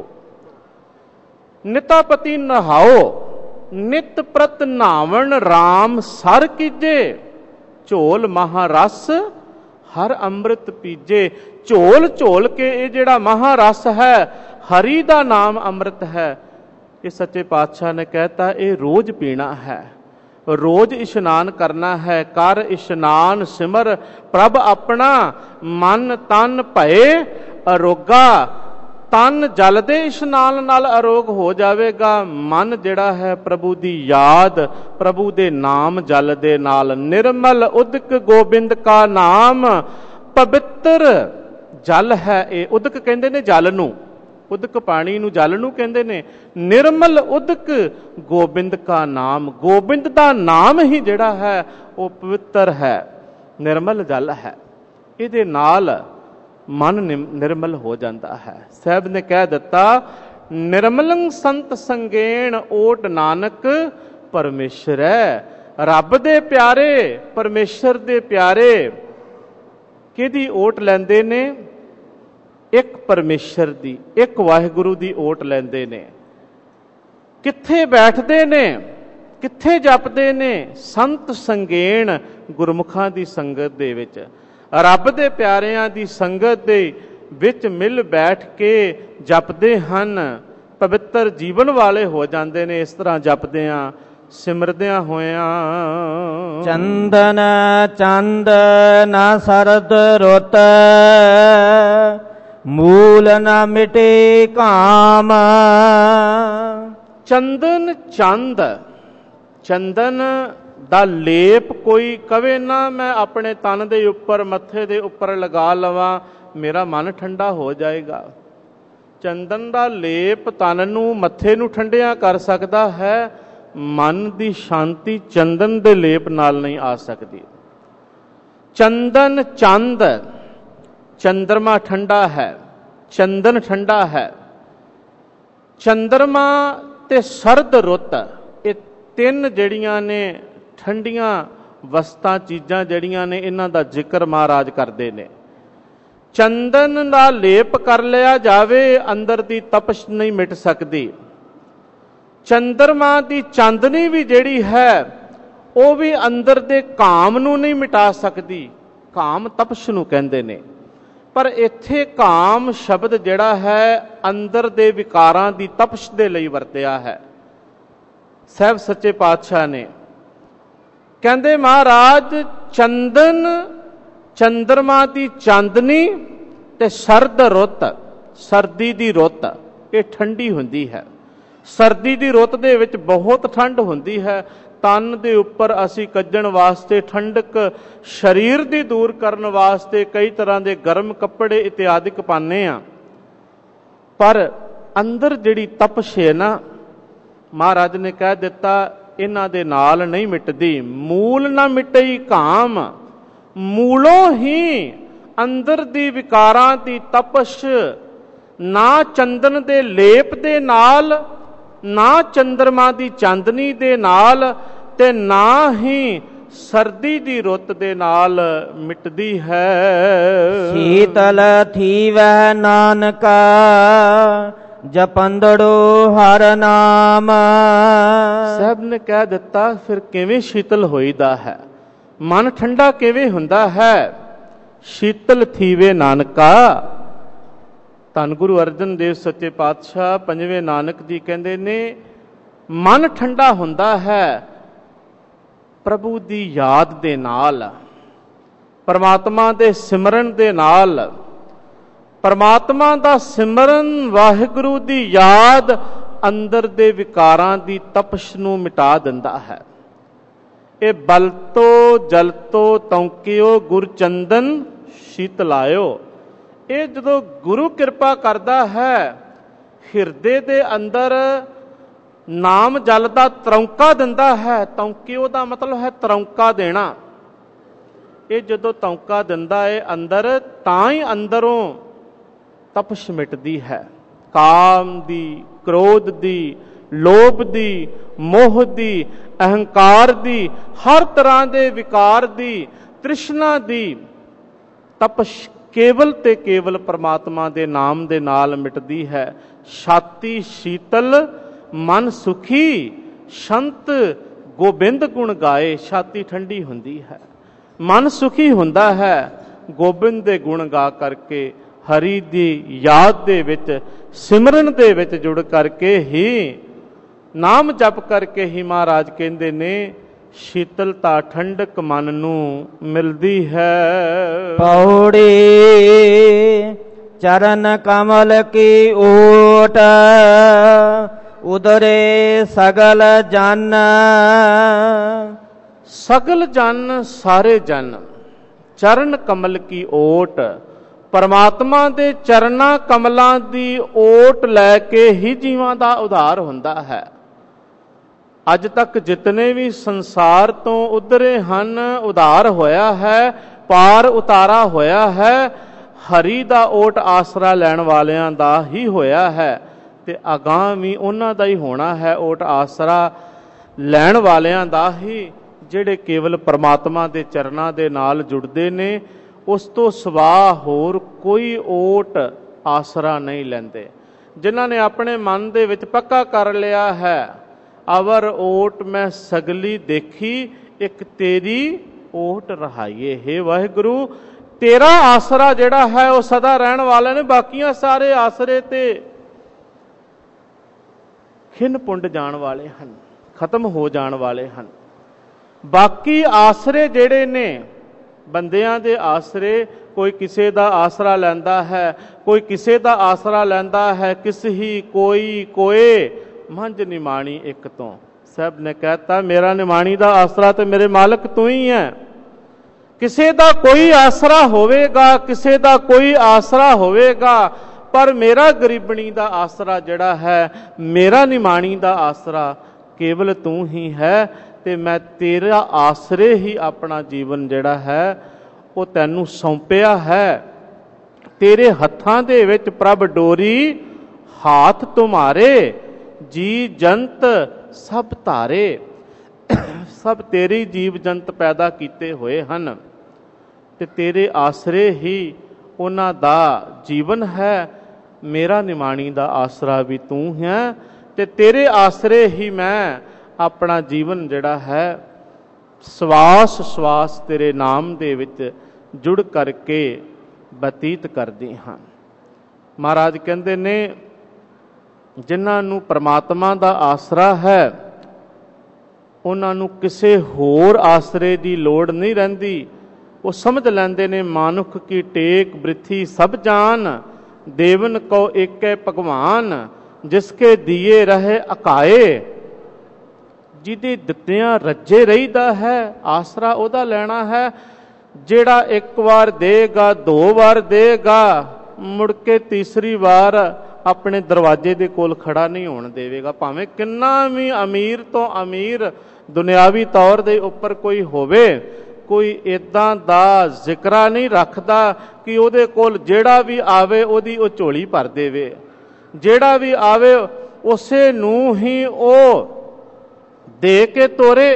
ਨਿਤਾ ਪ੍ਰਤੀ ਨਹਾਓ। ਨਿਤ ਪ੍ਰਤ ਨਾਵਣ ਰਾਮ ਸਰ ਕੀਜੇ, ਝੋਲ ਮਹਾਰਸ ਹਰ ਅੰਮ੍ਰਿਤ ਪੀਜੇ। ਝੋਲ ਝੋਲ ਕੇ ਇਹ ਜਿਹੜਾ ਮਹਾਰਸ ਹੈ, ਹਰੀ ਦਾ ਨਾਮ ਅੰਮ੍ਰਿਤ ਹੈ, ਇਹ ਸੱਚੇ ਪਾਤਸ਼ਾਹ ਨੇ ਕਹਿਤਾ ਇਹ ਰੋਜ਼ ਪੀਣਾ ਹੈ, ਰੋਜ਼ ਇਸ਼ਨਾਨ ਕਰਨਾ ਹੈ। ਕਰ ਇਸ਼ਨਾਨ ਸਿਮਰ ਪ੍ਰਭ ਆਪਣਾ, ਮਨ ਤਨ ਭਏ ਅਰੋਗਾ। ਤਨ ਜਲ ਦੇ ਇਸ਼ਨਾਨ ਨਾਲ ਅਰੋਗ ਹੋ ਜਾਵੇਗਾ, ਮਨ ਜਿਹੜਾ ਹੈ ਪ੍ਰਭੂ ਦੀ ਯਾਦ, ਪ੍ਰਭੂ ਦੇ ਨਾਮ ਜਲ ਦੇ ਨਾਲ। ਨਿਰਮਲ ਉਦਕ ਗੋਬਿੰਦ ਕਾ ਨਾਮ, ਪਵਿੱਤਰ ਜਲ ਹੈ ਇਹ। ਉਦਕ ਕਹਿੰਦੇ ਨੇ ਜਲ ਨੂੰ, ਉਦਕ ਪਾਣੀ ਨੂੰ ਜਲ ਨੂੰ ਕਹਿੰਦੇ ਨੇ। ਨਿਰਮਲ ਉਦਕ ਗੋਬਿੰਦ ਕਾ ਨਾਮ, ਗੋਬਿੰਦ ਦਾ ਨਾਮ ਹੀ ਜਿਹੜਾ ਹੈ ਉਹ ਪਵਿੱਤਰ ਹੈ, ਨਿਰਮਲ ਜਲ ਹੈ। ਇਹਦੇ ਨਾਲ ਮਨ ਨਿਰਮਲ ਹੋ ਜਾਂਦਾ ਹੈ। ਸਾਹਿਬ ਨੇ ਕਹਿ ਦਿੱਤਾ ਨਿਰਮਲੰ ਸੰਤ ਸੰਗੇਣ ਓਟ ਨਾਨਕ ਪਰਮੇਸ਼ਰ ਹੈ। ਰੱਬ ਦੇ ਪਿਆਰੇ, ਪਰਮੇਸ਼ਰ ਦੇ ਪਿਆਰੇ ਕਿਹਦੀ ਓਟ ਲੈਂਦੇ ਨੇ? ਇੱਕ ਪਰਮੇਸ਼ਰ ਦੀ, ਇੱਕ ਵਾਹਿਗੁਰੂ ਦੀ ਓਟ ਲੈਂਦੇ ਨੇ। ਕਿੱਥੇ ਬੈਠਦੇ ਨੇ, ਕਿੱਥੇ ਜਪਦੇ ਨੇ? ਸੰਤ ਸੰਗੇਣ, ਗੁਰਮੁਖਾਂ ਦੀ ਸੰਗਤ ਦੇ ਵਿੱਚ, ਰੱਬ ਦੇ ਪਿਆਰਿਆਂ ਦੀ ਸੰਗਤ ਦੇ ਵਿੱਚ ਮਿਲ ਬੈਠ ਕੇ ਜਪਦੇ ਹਨ, ਪਵਿੱਤਰ ਜੀਵਨ ਵਾਲੇ ਹੋ ਜਾਂਦੇ ਨੇ। ਇਸ ਤਰ੍ਹਾਂ ਜਪਦਿਆਂ ਸਿਮਰਦਿਆਂ ਹੋਇਆਂ। ਚੰਦਨ ਚੰਦ ਨਾ ਸਰਦ ਰੁੱਤ, ਮੂਲ ਨਾ ਮਿਟੇ ਕਾਮ। ਚੰਦਨ ਚੰਦ, ਚੰਦਨ ਦਾ ਲੇਪ ਕੋਈ ਕਵੇ ਨਾ ਮੈਂ ਆਪਣੇ ਤਨ ਦੇ ਉੱਪਰ, ਮੱਥੇ ਦੇ ਉੱਪਰ ਲਗਾ ਲਵਾਂ, ਮੇਰਾ ਮਨ ਠੰਡਾ ਹੋ ਜਾਏਗਾ। ਚੰਦਨ ਦਾ ਲੇਪ ਤਨ ਨੂੰ, ਮੱਥੇ ਨੂੰ ਠੰਡਿਆਂ ਕਰ ਸਕਦਾ ਹੈ, ਮਨ ਦੀ ਸ਼ਾਂਤੀ ਚੰਦਨ ਦੇ ਲੇਪ ਨਾਲ ਨਹੀਂ ਆ ਸਕਦੀ। ਚੰਦਨ ਚੰਦ, ਚੰਦਰਮਾ ਠੰਡਾ ਹੈ, ਚੰਦਨ ਠੰਡਾ ਹੈ। ਚੰਦਰਮਾ ਤੇ ਸਰਦ ਰੁੱਤ, ਇਹ ਤਿੰਨ ਜਿਹੜੀਆਂ ਨੇ ਠੰਡੀਆਂ ਵਸਤਾਂ, ਚੀਜ਼ਾਂ ਜਿਹੜੀਆਂ ਨੇ, ਇਹਨਾਂ ਦਾ ਜ਼ਿਕਰ ਮਹਾਰਾਜ ਕਰਦੇ ਨੇ। ਚੰਦਨ ਦਾ ਲੇਪ ਕਰ ਲਿਆ ਜਾਵੇ, ਅੰਦਰ ਦੀ ਤਪਸ਼ ਨਹੀਂ ਮਿਟ ਸਕਦੀ। ਚੰਦਰਮਾ ਦੀ ਚਾਂਦਨੀ ਵੀ ਜਿਹੜੀ ਹੈ ਉਹ ਵੀ ਅੰਦਰ ਦੇ ਕਾਮ ਨੂੰ ਨਹੀਂ ਮਿਟਾ ਸਕਦੀ। ਕਾਮ ਤਪਸ਼ ਨੂੰ ਕਹਿੰਦੇ ਨੇ, ਪਰ ਇੱਥੇ ਕਾਮ ਸ਼ਬਦ ਜਿਹੜਾ ਹੈ ਅੰਦਰ ਦੇ ਵਿਕਾਰਾਂ ਦੀ ਤਪਸ਼ ਦੇ ਲਈ ਵਰਤਿਆ ਹੈ। ਸਾਹਿਬ ਸੱਚੇ ਪਾਤਸ਼ਾਹ ਨੇ ਕਹਿੰਦੇ, ਮਹਾਰਾਜ ਚੰਦਨ, ਚੰਦਰਮਾ ਦੀ ਚਾਂਦਨੀ ਤੇ ਸਰਦ ਰੁੱਤ, ਸਰਦੀ ਦੀ ਰੁੱਤ ਇਹ ਠੰਡੀ ਹੁੰਦੀ ਹੈ। ਸਰਦੀ ਦੀ ਰੁੱਤ ਦੇ ਵਿੱਚ ਬਹੁਤ ਠੰਡ ਹੁੰਦੀ ਹੈ। ਤਨ ਦੇ ਉੱਪਰ ਅਸੀਂ ਕੱਜਣ ਵਾਸਤੇ, ਠੰਡਕ ਸਰੀਰ ਦੀ ਦੂਰ ਕਰਨ ਵਾਸਤੇ ਕਈ ਤਰ੍ਹਾਂ ਦੇ ਗਰਮ ਕੱਪੜੇ ਇਤਿਆਦਿਕ ਪਾਉਂਦੇ ਹਾਂ, ਪਰ ਅੰਦਰ ਜਿਹੜੀ ਤਪਸ਼ ਹੈ ਨਾ, ਮਹਾਰਾਜ ਨੇ ਕਹਿ ਦਿੱਤਾ ਇਹਨਾਂ ਦੇ ਨਾਲ ਨਹੀਂ ਮਿਟਦੀ। ਮੂਲ ਨਾ ਮਿਟਈ ਕਾਮ, ਮੂਲੋਂ ਹੀ ਅੰਦਰ ਦੀ ਵਿਕਾਰਾਂ ਦੀ ਤਪਸ਼ ਨਾ ਚੰਦਨ ਦੇ ਲੇਪ ਦੇ ਨਾਲ, ਨਾ ਚੰਦਰਮਾ ਦੀ ਚਾਂਦਨੀ ਦੇ ਨਾਲ, ਤੇ ਨਾ ਹੀ ਸਰਦੀ ਦੀ ਰੁੱਤ ਦੇ ਨਾਲ ਮਿਟਦੀ ਹੈ। ਸ਼ੀਤਲ ਥੀਵੈ ਨਾਨਕਾ ਜਪੰਦੜੋ ਹਰ ਨਾਮ। ਸਾਹਿਬ ਨੇ ਕਹਿ ਦਿੱਤਾ ਫਿਰ ਕਿਵੇਂ ਸ਼ੀਤਲ ਹੋਈਦਾ ਹੈ, ਮਨ ਠੰਡਾ ਕਿਵੇਂ ਹੁੰਦਾ ਹੈ। ਸ਼ੀਤਲ ਥੀਵੇ ਨਾਨਕਾ। ਧੰਨ ਗੁਰੂ ਅਰਜਨ ਦੇਵ ਸੱਚੇ ਪਾਤਸ਼ਾਹ ਪੰਜਵੇਂ ਨਾਨਕ ਜੀ ਕਹਿੰਦੇ ਨੇ, ਮਨ ਠੰਡਾ ਹੁੰਦਾ ਹੈ ਪ੍ਰਭੂ ਦੀ ਯਾਦ ਦੇ ਨਾਲ, ਪਰਮਾਤਮਾ ਦੇ ਸਿਮਰਨ ਦੇ ਨਾਲ। ਪਰਮਾਤਮਾ ਦਾ ਸਿਮਰਨ, ਵਾਹਿਗੁਰੂ ਦੀ ਯਾਦ ਅੰਦਰ ਦੇ ਵਿਕਾਰਾਂ ਦੀ ਤਪਸ਼ ਨੂੰ ਮਿਟਾ ਦਿੰਦਾ ਹੈ। ਇਹ ਬਲ ਤੋ ਜਲ ਤੋ ਤੌਂਕਿਓ ਗੁਰ ਚੰਦਨ ਸ਼ੀਤਲਾਇਓ। ਇਹ ਜਦੋਂ ਗੁਰੂ ਕਿਰਪਾ ਕਰਦਾ ਹੈ, ਹਿਰਦੇ ਦੇ ਅੰਦਰ ਨਾਮ ਜਲ ਦਾ ਤਰੌਂਕਾ ਦਿੰਦਾ ਹੈ। ਤੌਂਕਿਓ ਦਾ ਮਤਲਬ ਹੈ ਤਰੌਂਕਾ ਦੇਣਾ। ਇਹ ਜਦੋਂ ਤੌਂਕਾ ਦਿੰਦਾ ਹੈ ਅੰਦਰ, ਤਾਂ ਹੀ ਅੰਦਰੋਂ ਤਪਸ਼ ਮਿਟਦੀ ਹੈ। ਕਾਮ ਦੀ, ਕ੍ਰੋਧ ਦੀ, ਲੋਭ ਦੀ, ਮੋਹ ਦੀ, ਅਹੰਕਾਰ ਦੀ, ਹਰ ਤਰ੍ਹਾਂ ਦੇ ਵਿਕਾਰ ਦੀ, ਤ੍ਰਿਸ਼ਨਾ ਦੀ ਤਪਸ਼ ਕੇਵਲ ਤੇ ਕੇਵਲ ਪਰਮਾਤਮਾ ਦੇ ਨਾਮ ਦੇ ਨਾਲ ਮਿਟਦੀ ਹੈ। ਛਾਤੀ ਸ਼ੀਤਲ ਮਨ ਸੁਖੀ, ਸੰਤ ਗੋਬਿੰਦ ਗੁਣ ਗਾਏ। ਛਾਤੀ ਠੰਡੀ ਹੁੰਦੀ ਹੈ, ਮਨ ਸੁਖੀ ਹੁੰਦਾ ਹੈ, ਗੋਬਿੰਦ ਦੇ ਗੁਣ ਗਾ ਕਰਕੇ, ਹਰੀ ਦੀ ਯਾਦ ਦੇ ਵਿੱਚ, ਸਿਮਰਨ ਦੇ ਵਿੱਚ ਜੁੜ ਕਰਕੇ ਹੀ, ਨਾਮ ਜਪ ਕਰਕੇ ਹੀ ਮਹਾਰਾਜ ਕਹਿੰਦੇ ਨੇ ਸ਼ੀਤਲਤਾ ਠੰਡਕ ਮਨ ਨੂੰ ਮਿਲਦੀ ਹੈ। ਪੌੜੀ ਚਰਨ ਕਮਲ ਕੀ ਓਟ, ਉਦਰੇ ਸਗਲ ਜਨ। ਸਗਲ ਜਨ, ਸਾਰੇ ਜਨ। ਚਰਨ ਕਮਲ ਕੀ ਓਟ, ਪਰਮਾਤਮਾ ਦੇ ਚਰਨਾਂ ਕਮਲਾਂ ਦੀ ਓਟ ਲੈ ਕੇ ਹੀ ਜੀਵਾਂ ਦਾ ਉਧਾਰ ਹੁੰਦਾ ਹੈ। ਅੱਜ ਤੱਕ ਜਿਤਨੇ ਵੀ ਸੰਸਾਰ ਤੋਂ ਉਧਰੇ ਹਨ, ਉਧਾਰ ਹੋਇਆ ਹੈ, ਪਾਰ ਉਤਾਰਾ ਹੋਇਆ ਹੈ, ਹਰੀ ਦਾ ਓਟ ਆਸਰਾ ਲੈਣ ਵਾਲਿਆਂ ਦਾ ਹੀ ਹੋਇਆ ਹੈ, ਤੇ ਅਗਾਂਹ ਵੀ ਉਹਨਾਂ ਦਾ ਹੀ ਹੋਣਾ ਹੈ ਓਟ ਆਸਰਾ ਲੈਣ ਵਾਲਿਆਂ ਦਾ ਹੀ, ਜਿਹੜੇ ਕੇਵਲ ਪਰਮਾਤਮਾ ਦੇ ਚਰਨਾਂ ਦੇ ਨਾਲ ਜੁੜਦੇ ਨੇ। ਉਸ ਤੋਂ ਸਿਵਾ ਹੋਰ ਕੋਈ ਓਟ ਆਸਰਾ ਨਹੀਂ ਲੈਂਦੇ। ਜਿਨ੍ਹਾਂ ਨੇ ਆਪਣੇ ਮਨ ਦੇ ਵਿੱਚ ਪੱਕਾ ਕਰ ਲਿਆ ਹੈ, ਅਵਰ ਓਟ ਮੈਂ ਸਗਲੀ ਦੇਖੀ, ਇੱਕ ਤੇਰੀ ਓਟ ਰਹਾਈਏ। ਹੇ ਵਾਹਿਗੁਰੂ, ਤੇਰਾ ਆਸਰਾ ਜਿਹੜਾ ਹੈ ਉਹ ਸਦਾ ਰਹਿਣ ਵਾਲੇ ਨੇ। ਬਾਕੀਆਂ ਸਾਰੇ ਆਸਰੇ ਤੇ ਖਿੰਨ ਪੁੰਡ ਜਾਣ ਵਾਲੇ ਹਨ, ਖਤਮ ਹੋ ਜਾਣ ਵਾਲੇ ਹਨ। ਬਾਕੀ ਆਸਰੇ ਜਿਹੜੇ ਨੇ, ਬੰਦਿਆਂ ਦੇ ਆਸਰੇ, ਕੋਈ ਕਿਸੇ ਦਾ ਆਸਰਾ ਲੈਂਦਾ ਹੈ, ਕੋਈ ਕਿਸੇ ਦਾ ਆਸਰਾ ਲੈਂਦਾ ਹੈ। ਕਿਸ ਹੀ ਕੋਈ ਕੋਏ ਮੰਝ ਨਿਮਾਣੀ ਇੱਕ ਤੋਂ। ਸਾਹਿਬ ਨੇ ਕਹਿਤਾ ਮੇਰਾ ਨਿਮਾਣੀ ਦਾ ਆਸਰਾ ਤੇ ਮੇਰੇ ਮਾਲਕ ਤੂੰ ਹੀ ਹੈ। ਕਿਸੇ ਦਾ ਕੋਈ ਆਸਰਾ ਹੋਵੇਗਾ, ਕਿਸੇ ਦਾ ਕੋਈ ਆਸਰਾ ਹੋਵੇਗਾ, ਪਰ ਮੇਰਾ ਗਰੀਬਣੀ ਦਾ ਆਸਰਾ ਜਿਹੜਾ ਹੈ, ਮੇਰਾ ਨਿਮਾਣੀ ਦਾ ਆਸਰਾ ਕੇਵਲ ਤੂੰ ਹੀ ਹੈ। ਤੇ ਮੈਂ ਤੇਰਾ ਆਸਰੇ ਹੀ ਆਪਣਾ ਜੀਵਨ ਜਿਹੜਾ ਹੈ ਉਹ ਤੈਨੂੰ ਸੌਂਪਿਆ ਹੈ। ਤੇਰੇ ਹੱਥਾਂ ਦੇ ਵਿੱਚ ਪ੍ਰਭ ਡੋਰੀ, ਹਾਥ ਤੁਮਾਰੇ, ਜੀ ਜੰਤ ਸਭ ਧਾਰੇ। ਸਭ ਤੇਰੇ ਜੀਵ ਜੰਤ ਪੈਦਾ ਕੀਤੇ ਹੋਏ ਹਨ, ਤੇ ਤੇਰੇ ਆਸਰੇ ਹੀ ਉਹਨਾਂ ਦਾ ਜੀਵਨ ਹੈ। ਮੇਰਾ ਨਿਮਾਣੀ ਦਾ ਆਸਰਾ ਵੀ ਤੂੰ ਹੈ, ਤੇ ਤੇਰੇ ਆਸਰੇ ਹੀ ਮੈਂ ਆਪਣਾ ਜੀਵਨ ਜਿਹੜਾ ਹੈ ਸਵਾਸ ਸਵਾਸ ਤੇਰੇ ਨਾਮ ਦੇ ਵਿੱਚ ਜੁੜ ਕਰਕੇ ਬਤੀਤ ਕਰਦੇ ਹਾਂ। ਮਹਾਰਾਜ ਕਹਿੰਦੇ ਨੇ ਜਿਨ੍ਹਾਂ ਨੂੰ ਪ੍ਰਮਾਤਮਾ ਦਾ ਆਸਰਾ ਹੈ ਉਹਨਾਂ ਨੂੰ ਕਿਸੇ ਹੋਰ ਆਸਰੇ ਦੀ ਲੋੜ ਨਹੀਂ ਰਹਿੰਦੀ। ਉਹ ਸਮਝ ਲੈਂਦੇ ਨੇ ਮਾਨੁਖ ਕੀ ਟੇਕ ਬ੍ਰਿਥੀ ਸਭ ਜਾਨ, ਦੇਵਨ ਕੋ ਏਕੈ ਭਗਵਾਨ, ਜਿਸਕੇ ਦੀਏ ਰਹੇ ਅਕਾਏ। ਜਿਹਦੇ ਦਿੱਤਿਆਂ ਰੱਜੇ ਰਹੀਦਾ ਹੈ, ਆਸਰਾ ਉਹਦਾ ਲੈਣਾ ਹੈ ਜਿਹੜਾ ਇੱਕ ਵਾਰ ਦੇਗਾ, ਦੋ ਵਾਰ ਦੇਗਾ, ਮੁੜ ਕੇ ਤੀਸਰੀ ਵਾਰ ਆਪਣੇ ਦਰਵਾਜ਼ੇ ਦੇ ਕੋਲ ਖੜਾ ਨਹੀਂ ਹੋਣ ਦੇਵੇਗਾ। ਭਾਵੇਂ ਕਿੰਨਾ ਵੀ ਅਮੀਰ ਤੋਂ ਅਮੀਰ ਦੁਨਿਆਵੀ ਤੌਰ ਦੇ ਉੱਪਰ ਕੋਈ ਹੋਵੇ, ਕੋਈ ਇੱਦਾਂ ਦਾ ਜ਼ਿਕਰਾ ਨਹੀਂ ਰੱਖਦਾ ਕਿ ਉਹਦੇ ਕੋਲ ਜਿਹੜਾ ਵੀ ਆਵੇ ਉਹਦੀ ਉਹ ਝੋਲੀ ਭਰ ਦੇਵੇ। ਜਿਹੜਾ ਵੀ ਆਵੇ ਉਸੇ ਨੂੰ ਹੀ ਉਹ ਦੇ ਕੇ ਤੋਰੇ,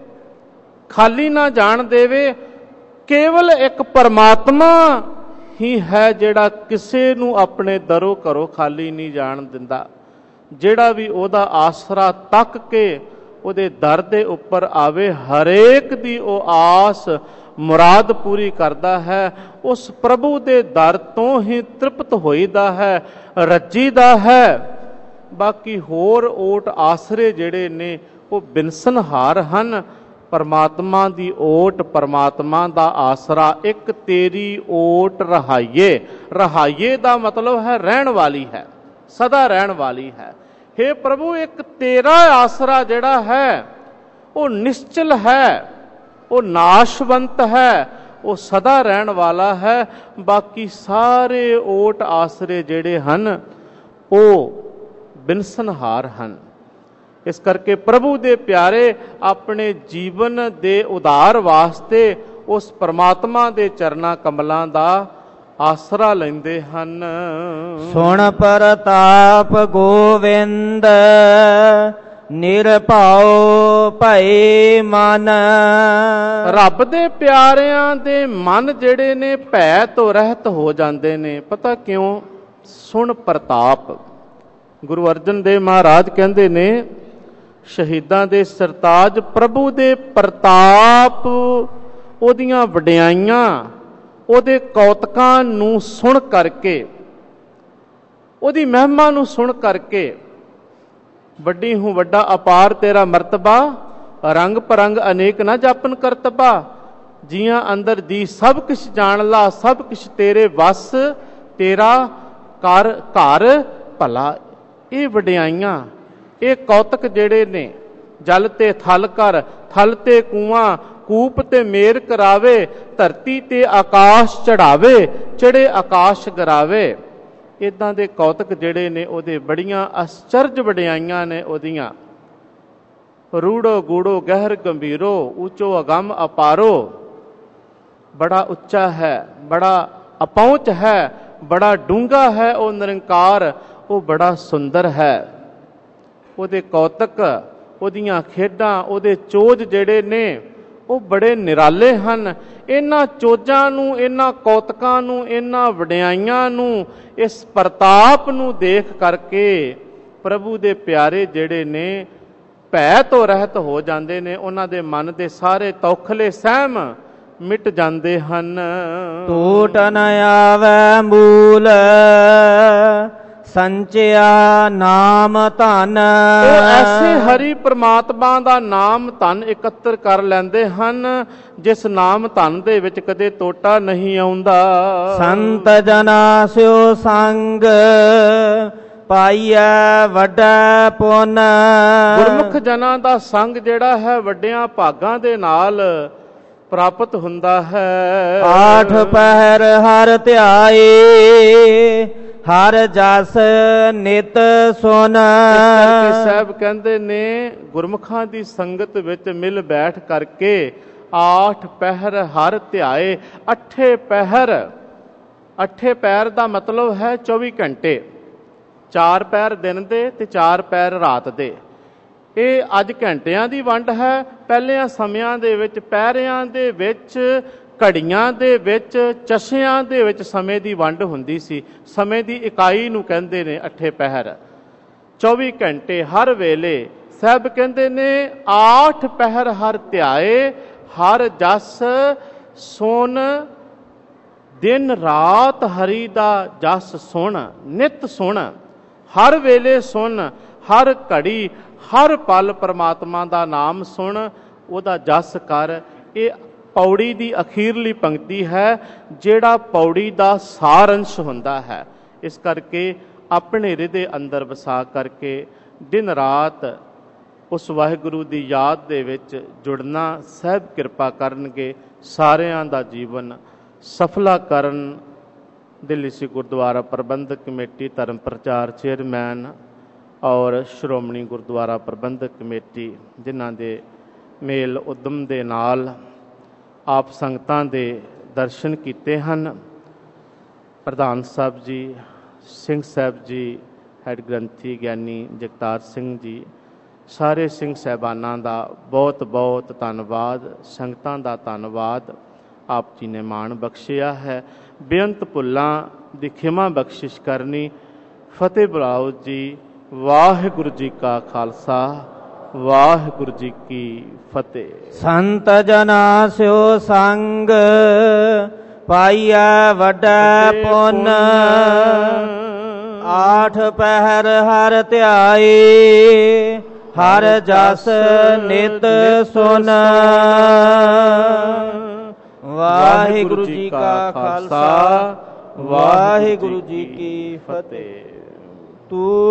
ਖਾਲੀ ਨਾ ਜਾਣ ਦੇਵੇ। ਕੇਵਲ ਇੱਕ ਪਰਮਾਤਮਾ ਹੀ ਹੈ ਜਿਹੜਾ ਕਿਸੇ ਨੂੰ ਆਪਣੇ ਦਰੋਂ ਘਰੋਂ ਖਾਲੀ ਨਹੀਂ ਜਾਣ ਦਿੰਦਾ। ਜਿਹੜਾ ਵੀ ਉਹਦਾ ਆਸਰਾ ਤੱਕ ਕੇ ਉਹਦੇ ਦਰ ਦੇ ਉੱਪਰ ਆਵੇ, ਹਰੇਕ ਦੀ ਉਹ ਆਸ ਮੁਰਾਦ ਪੂਰੀ ਕਰਦਾ ਹੈ। ਉਸ ਪ੍ਰਭੂ ਦੇ ਦਰ ਤੋਂ ਹੀ ਤ੍ਰਿਪਤ ਹੋਈਦਾ ਹੈ, ਰੱਜੀਦਾ ਹੈ। ਬਾਕੀ ਹੋਰ ਓਟ ਆਸਰੇ ਜਿਹੜੇ ਨੇ ਉਹ ਬਿਨਸਨਹਾਰ ਹਨ। ਪਰਮਾਤਮਾ ਦੀ ਓਟ, ਪਰਮਾਤਮਾ ਦਾ ਆਸਰਾ, ਇੱਕ ਤੇਰੀ ਓਟ ਰਹਾਈਏ। ਰਹਾਈਏ ਦਾ ਮਤਲਬ ਹੈ ਰਹਿਣ ਵਾਲੀ ਹੈ, ਸਦਾ ਰਹਿਣ ਵਾਲੀ ਹੈ। ਹੇ ਪ੍ਰਭੂ, ਇੱਕ ਤੇਰਾ ਆਸਰਾ ਜਿਹੜਾ ਹੈ ਉਹ ਨਿਸ਼ਚਲ ਹੈ, ਉਹ ਨਾਸ਼ਵੰਤ ਹੈ, ਉਹ ਸਦਾ ਰਹਿਣ ਵਾਲਾ ਹੈ। ਬਾਕੀ ਸਾਰੇ ਓਟ ਆਸਰੇ ਜਿਹੜੇ ਹਨ ਉਹ ਬਿਨਸਨਹਾਰ ਹਨ। ਇਸ ਕਰਕੇ ਪ੍ਰਭੂ ਦੇ ਪਿਆਰੇ ਆਪਣੇ ਜੀਵਨ ਦੇ ਉਧਾਰ ਵਾਸਤੇ ਉਸ ਪਰਮਾਤਮਾ ਦੇ ਚਰਨਾਂ ਕਮਲਾਂ ਦਾ ਆਸਰਾ ਲੈਂਦੇ ਹਨ। ਸੁਣ ਪ੍ਰਤਾਪ ਗੋਵਿੰਦ, ਨਿਰਭਉ ਭਏ ਮਨ। ਰੱਬ ਦੇ ਪਿਆਰਿਆਂ ਦੇ ਮਨ ਜਿਹੜੇ ਨੇ ਭੈ ਤੋਂ ਰਹਿਤ ਹੋ ਜਾਂਦੇ ਨੇ। ਪਤਾ ਕਿਉਂ? ਸੁਣ ਪ੍ਰਤਾਪ। ਗੁਰੂ ਅਰਜਨ ਦੇਵ ਮਹਾਰਾਜ ਕਹਿੰਦੇ ਨੇ ਸ਼ਹੀਦਾਂ ਦੇ ਸਰਤਾਜ ਪ੍ਰਭੂ ਦੇ ਪ੍ਰਤਾਪ, ਉਹਦੀਆਂ ਵਡਿਆਈਆਂ, ਉਹਦੇ ਕੌਤਕਾਂ ਨੂੰ ਸੁਣ ਕਰਕੇ, ਉਹਦੀ ਮਹਿਮਾ ਨੂੰ ਸੁਣ ਕਰਕੇ, ਵੱਡੀ ਹੂੰ ਵੱਡਾ ਅਪਾਰ ਤੇਰਾ ਮਰਤਬਾ, ਰੰਗ ਪਰੰਗ ਅਨੇਕ ਨਾ ਜਾਪਨ ਕਰਤਬਾ। ਜੀਆਂ ਅੰਦਰ ਦੀ ਸਭ ਕੁਛ ਜਾਣ ਲਾ, ਸਭ ਕੁਛ ਤੇਰੇ ਵਸ, ਤੇਰਾ ਕਰ ਘਰ ਭਲਾ। ਇਹ ਵਡਿਆਈਆਂ, ਇਹ ਕੌਤਕ ਜਿਹੜੇ ਨੇ, ਜਲ ਤੇ ਥਲ ਕਰ, ਥਲ ਤੇ ਕੂਆਂ, ਕੂਪ ਤੇ ਮੇਰ ਕਰਾਵੇ, ਧਰਤੀ ਤੇ ਆਕਾਸ਼ ਚੜਾਵੇ, ਚੜੇ ਆਕਾਸ਼ ਗਰਾਵੇ। ਇਦਾਂ ਦੇ ਕੌਤਕ ਜਿਹੜੇ ਨੇ ਉਹਦੇ ਬੜੀਆਂ ਅਸਚਰਜ ਵਡਿਆਈਆਂ ਨੇ ਉਹਦੀਆਂ। ਰੂੜੋ ਗੂੜੋ ਗਹਿਰ ਗੰਭੀਰੋ, ਉੱਚੋ ਅਗੰਮ ਅਪਾਰੋ। ਬੜਾ ਉੱਚਾ ਹੈ, ਬੜਾ ਅਪਹੁੰਚ ਹੈ, ਬੜਾ ਡੂੰਘਾ ਹੈ ਉਹ ਨਿਰੰਕਾਰ, ਉਹ ਬੜਾ ਸੁੰਦਰ ਹੈ। ਉਹਦੇ ਕੌਤਕ, ਉਹਦੀਆਂ ਖੇਡਾਂ, ਉਹਦੇ ਚੋਜ ਜਿਹੜੇ ਨੇ ਉਹ ਬੜੇ ਨਿਰਾਲੇ ਹਨ। ਇਹਨਾਂ ਚੋਜਾਂ ਨੂੰ, ਇਹਨਾਂ ਕੌਤਕਾਂ ਨੂੰ, ਇਹਨਾਂ ਵਡਿਆਈਆਂ ਨੂੰ, ਇਸ ਪ੍ਰਤਾਪ ਨੂੰ ਦੇਖ ਕਰਕੇ ਪ੍ਰਭੂ ਦੇ ਪਿਆਰੇ ਜਿਹੜੇ ਨੇ ਭੈ ਤੋਂ ਰਹਿਤ ਹੋ ਜਾਂਦੇ ਨੇ। ਉਹਨਾਂ ਦੇ ਮਨ ਦੇ ਸਾਰੇ ਤੌਖਲੇ ਸਹਿਮ ਮਿਟ ਜਾਂਦੇ ਹਨ। ਟੂਟ ਨ ਆਵੈ ਮੂਲ, ਸੰਚਿਆ ਨਾਮ ਧਨ। ਉਹ ਐਸੇ ਹਰੀ ਪ੍ਰਮਾਤਮਾ ਦਾ ਨਾਮ ਧਨ ਇਕੱਤਰ ਕਰ ਲੈਂਦੇ ਹਨ ਜਿਸ ਨਾਮ ਧਨ ਦੇ ਵਿੱਚ ਕਦੇ ਟੋਟਾ ਨਹੀਂ ਆਉਂਦਾ। ਸੰਤ ਜਨਾ ਸਿਓ ਸੰਗ, ਪਾਈਐ ਵੱਡਾ ਪੁੰਨ। ਗੁਰਮੁਖ ਜਨਾਂ ਦਾ ਸੰਗ ਜਿਹੜਾ ਹੈ ਵੱਡਿਆਂ ਭਾਗਾਂ ਦੇ ਨਾਲ ਪ੍ਰਾਪਤ ਹੁੰਦਾ ਹੈ। ਆਠ ਪਹਿਰ ਹਰ ਧਿਆਏ, ਹਰ ਜਸ ਨਿਤ ਸੁਨ। ਸਾਹਿਬ ਕਹਿੰਦੇ ਨੇ ਗੁਰਮੁਖਾਂ ਦੀ ਸੰਗਤ ਵਿੱਚ ਮਿਲ ਬੈਠ ਕਰਕੇ ਆਠ ਪਹਿਰ ਹਰ ਧਿਆਏ। ਅੱਠੇ ਪਹਿਰ, ਅੱਠੇ ਪਹਿਰ ਦਾ ਮਤਲਬ ਹੈ ਚੌਵੀ ਘੰਟੇ। ਚਾਰ ਪਹਿਰ ਦਿਨ ਦੇ ਤੇ ਚਾਰ ਪਹਿਰ ਰਾਤ ਦੇ। ਇਹ ਅੱਜ ਘੰਟਿਆਂ ਦੀ ਵੰਡ ਹੈ। ਪਹਿਲਿਆਂ ਸਮਿਆਂ ਦੇ ਵਿੱਚ ਪਹਿਰਿਆਂ ਦੇ ਵਿੱਚ ਘੜੀਆਂ ਦੇ ਵਿੱਚ, ਚਸ਼ਿਆਂ ਦੇ ਵਿੱਚ ਸਮੇਂ ਦੀ ਵੰਡ ਹੁੰਦੀ ਸੀ। ਸਮੇਂ ਦੀ ਇਕਾਈ ਨੂੰ ਕਹਿੰਦੇ ਨੇ ਅੱਠੇ ਪਹਿਰ। ਚੌਵੀ ਘੰਟੇ ਹਰ ਵੇਲੇ ਸਾਹਿਬ ਕਹਿੰਦੇ ਨੇ ਆਠ ਪਹਿਰ ਹਰ ਧਿਆਏ, ਹਰ ਜਸ ਸੁਣ, ਦਿਨ ਰਾਤ ਹਰੀ ਦਾ ਜਸ ਸੁਣ, ਨਿਤ ਸੁਣ, ਹਰ ਵੇਲੇ ਸੁਣ, ਹਰ ਘੜੀ ਹਰ ਪਲ ਪ੍ਰਮਾਤਮਾ ਦਾ ਨਾਮ ਸੁਣ, ਉਹਦਾ ਜਸ ਕਰ। ਇਹ ਪੌੜੀ ਦੀ ਅਖੀਰਲੀ ਪੰਕਤੀ ਹੈ, ਜਿਹੜਾ ਪੌੜੀ ਦਾ ਸਾਰ ਅੰਸ਼ ਹੁੰਦਾ ਹੈ। ਇਸ ਕਰਕੇ ਆਪਣੇ ਹਿਰਦੇ ਅੰਦਰ ਵਸਾ ਕਰਕੇ ਦਿਨ ਰਾਤ ਉਸ ਵਾਹਿਗੁਰੂ ਦੀ ਯਾਦ ਦੇ ਵਿੱਚ ਜੁੜਨਾ ਸਾਹਿਬ ਕਿਰਪਾ ਕਰਨਗੇ, ਸਾਰਿਆਂ ਦਾ ਜੀਵਨ ਸਫਲਾ ਕਰਨ। ਦਿੱਲੀ ਸਿੱਖ ਗੁਰਦੁਆਰਾ ਪ੍ਰਬੰਧਕ ਕਮੇਟੀ, ਧਰਮ ਪ੍ਰਚਾਰ ਚੇਅਰਮੈਨ ਔਰ ਸ਼੍ਰੋਮਣੀ ਗੁਰਦੁਆਰਾ ਪ੍ਰਬੰਧਕ ਕਮੇਟੀ, ਜਿਨ੍ਹਾਂ ਦੇ ਮੇਲ ਉਦਮ ਦੇ ਨਾਲ ਆਪ ਸੰਗਤਾਂ ਦੇ ਦਰਸ਼ਨ ਕੀਤੇ ਹਨ। ਪ੍ਰਧਾਨ ਸਾਹਿਬ ਜੀ, ਸਿੰਘ ਸਾਹਿਬ ਜੀ, ਹੈਡ ਗ੍ਰੰਥੀ ਗਿਆਨੀ ਜਗਤਾਰ ਸਿੰਘ ਜੀ, ਸਾਰੇ ਸਿੰਘ ਸਾਹਿਬਾਨਾਂ ਦਾ ਬਹੁਤ ਬਹੁਤ ਧੰਨਵਾਦ। ਸੰਗਤਾਂ ਦਾ ਧੰਨਵਾਦ। ਆਪ ਜੀ ਨੇ ਮਾਣ ਬਖਸ਼ਿਆ ਹੈ। ਬੇਅੰਤ ਭੁੱਲਾਂ ਦੀ ਖਿਮਾ ਬਖਸ਼ਿਸ਼ ਕਰਨੀ। ਫਤਿਹ ਬੁਲਾਓ ਜੀ। ਵਾਹਿਗੁਰੂ ਜੀ ਕਾ ਖਾਲਸਾ, ਵਾਹਿਗੁਰੂ ਜੀ ਕੀ ਫਤਿਹ। ਸੰਤ ਜਨਾ ਸਿਓ ਸੰਗ ਪਾਈਐ ਵੱਡਾ ਪੁੰਨ, ਆਠ ਪਹਿਰ ਹਰ ਧਿਆਏ, ਹਰ ਜਸ ਨਿਤ ਸੁਨ। ਵਾਹਿਗੁਰੂ ਜੀ ਕਾ ਖਾਲਸਾ, ਵਾਹਿਗੁਰੂ ਜੀ ਕੀ ਫਤਿਹ। ਤੂੰ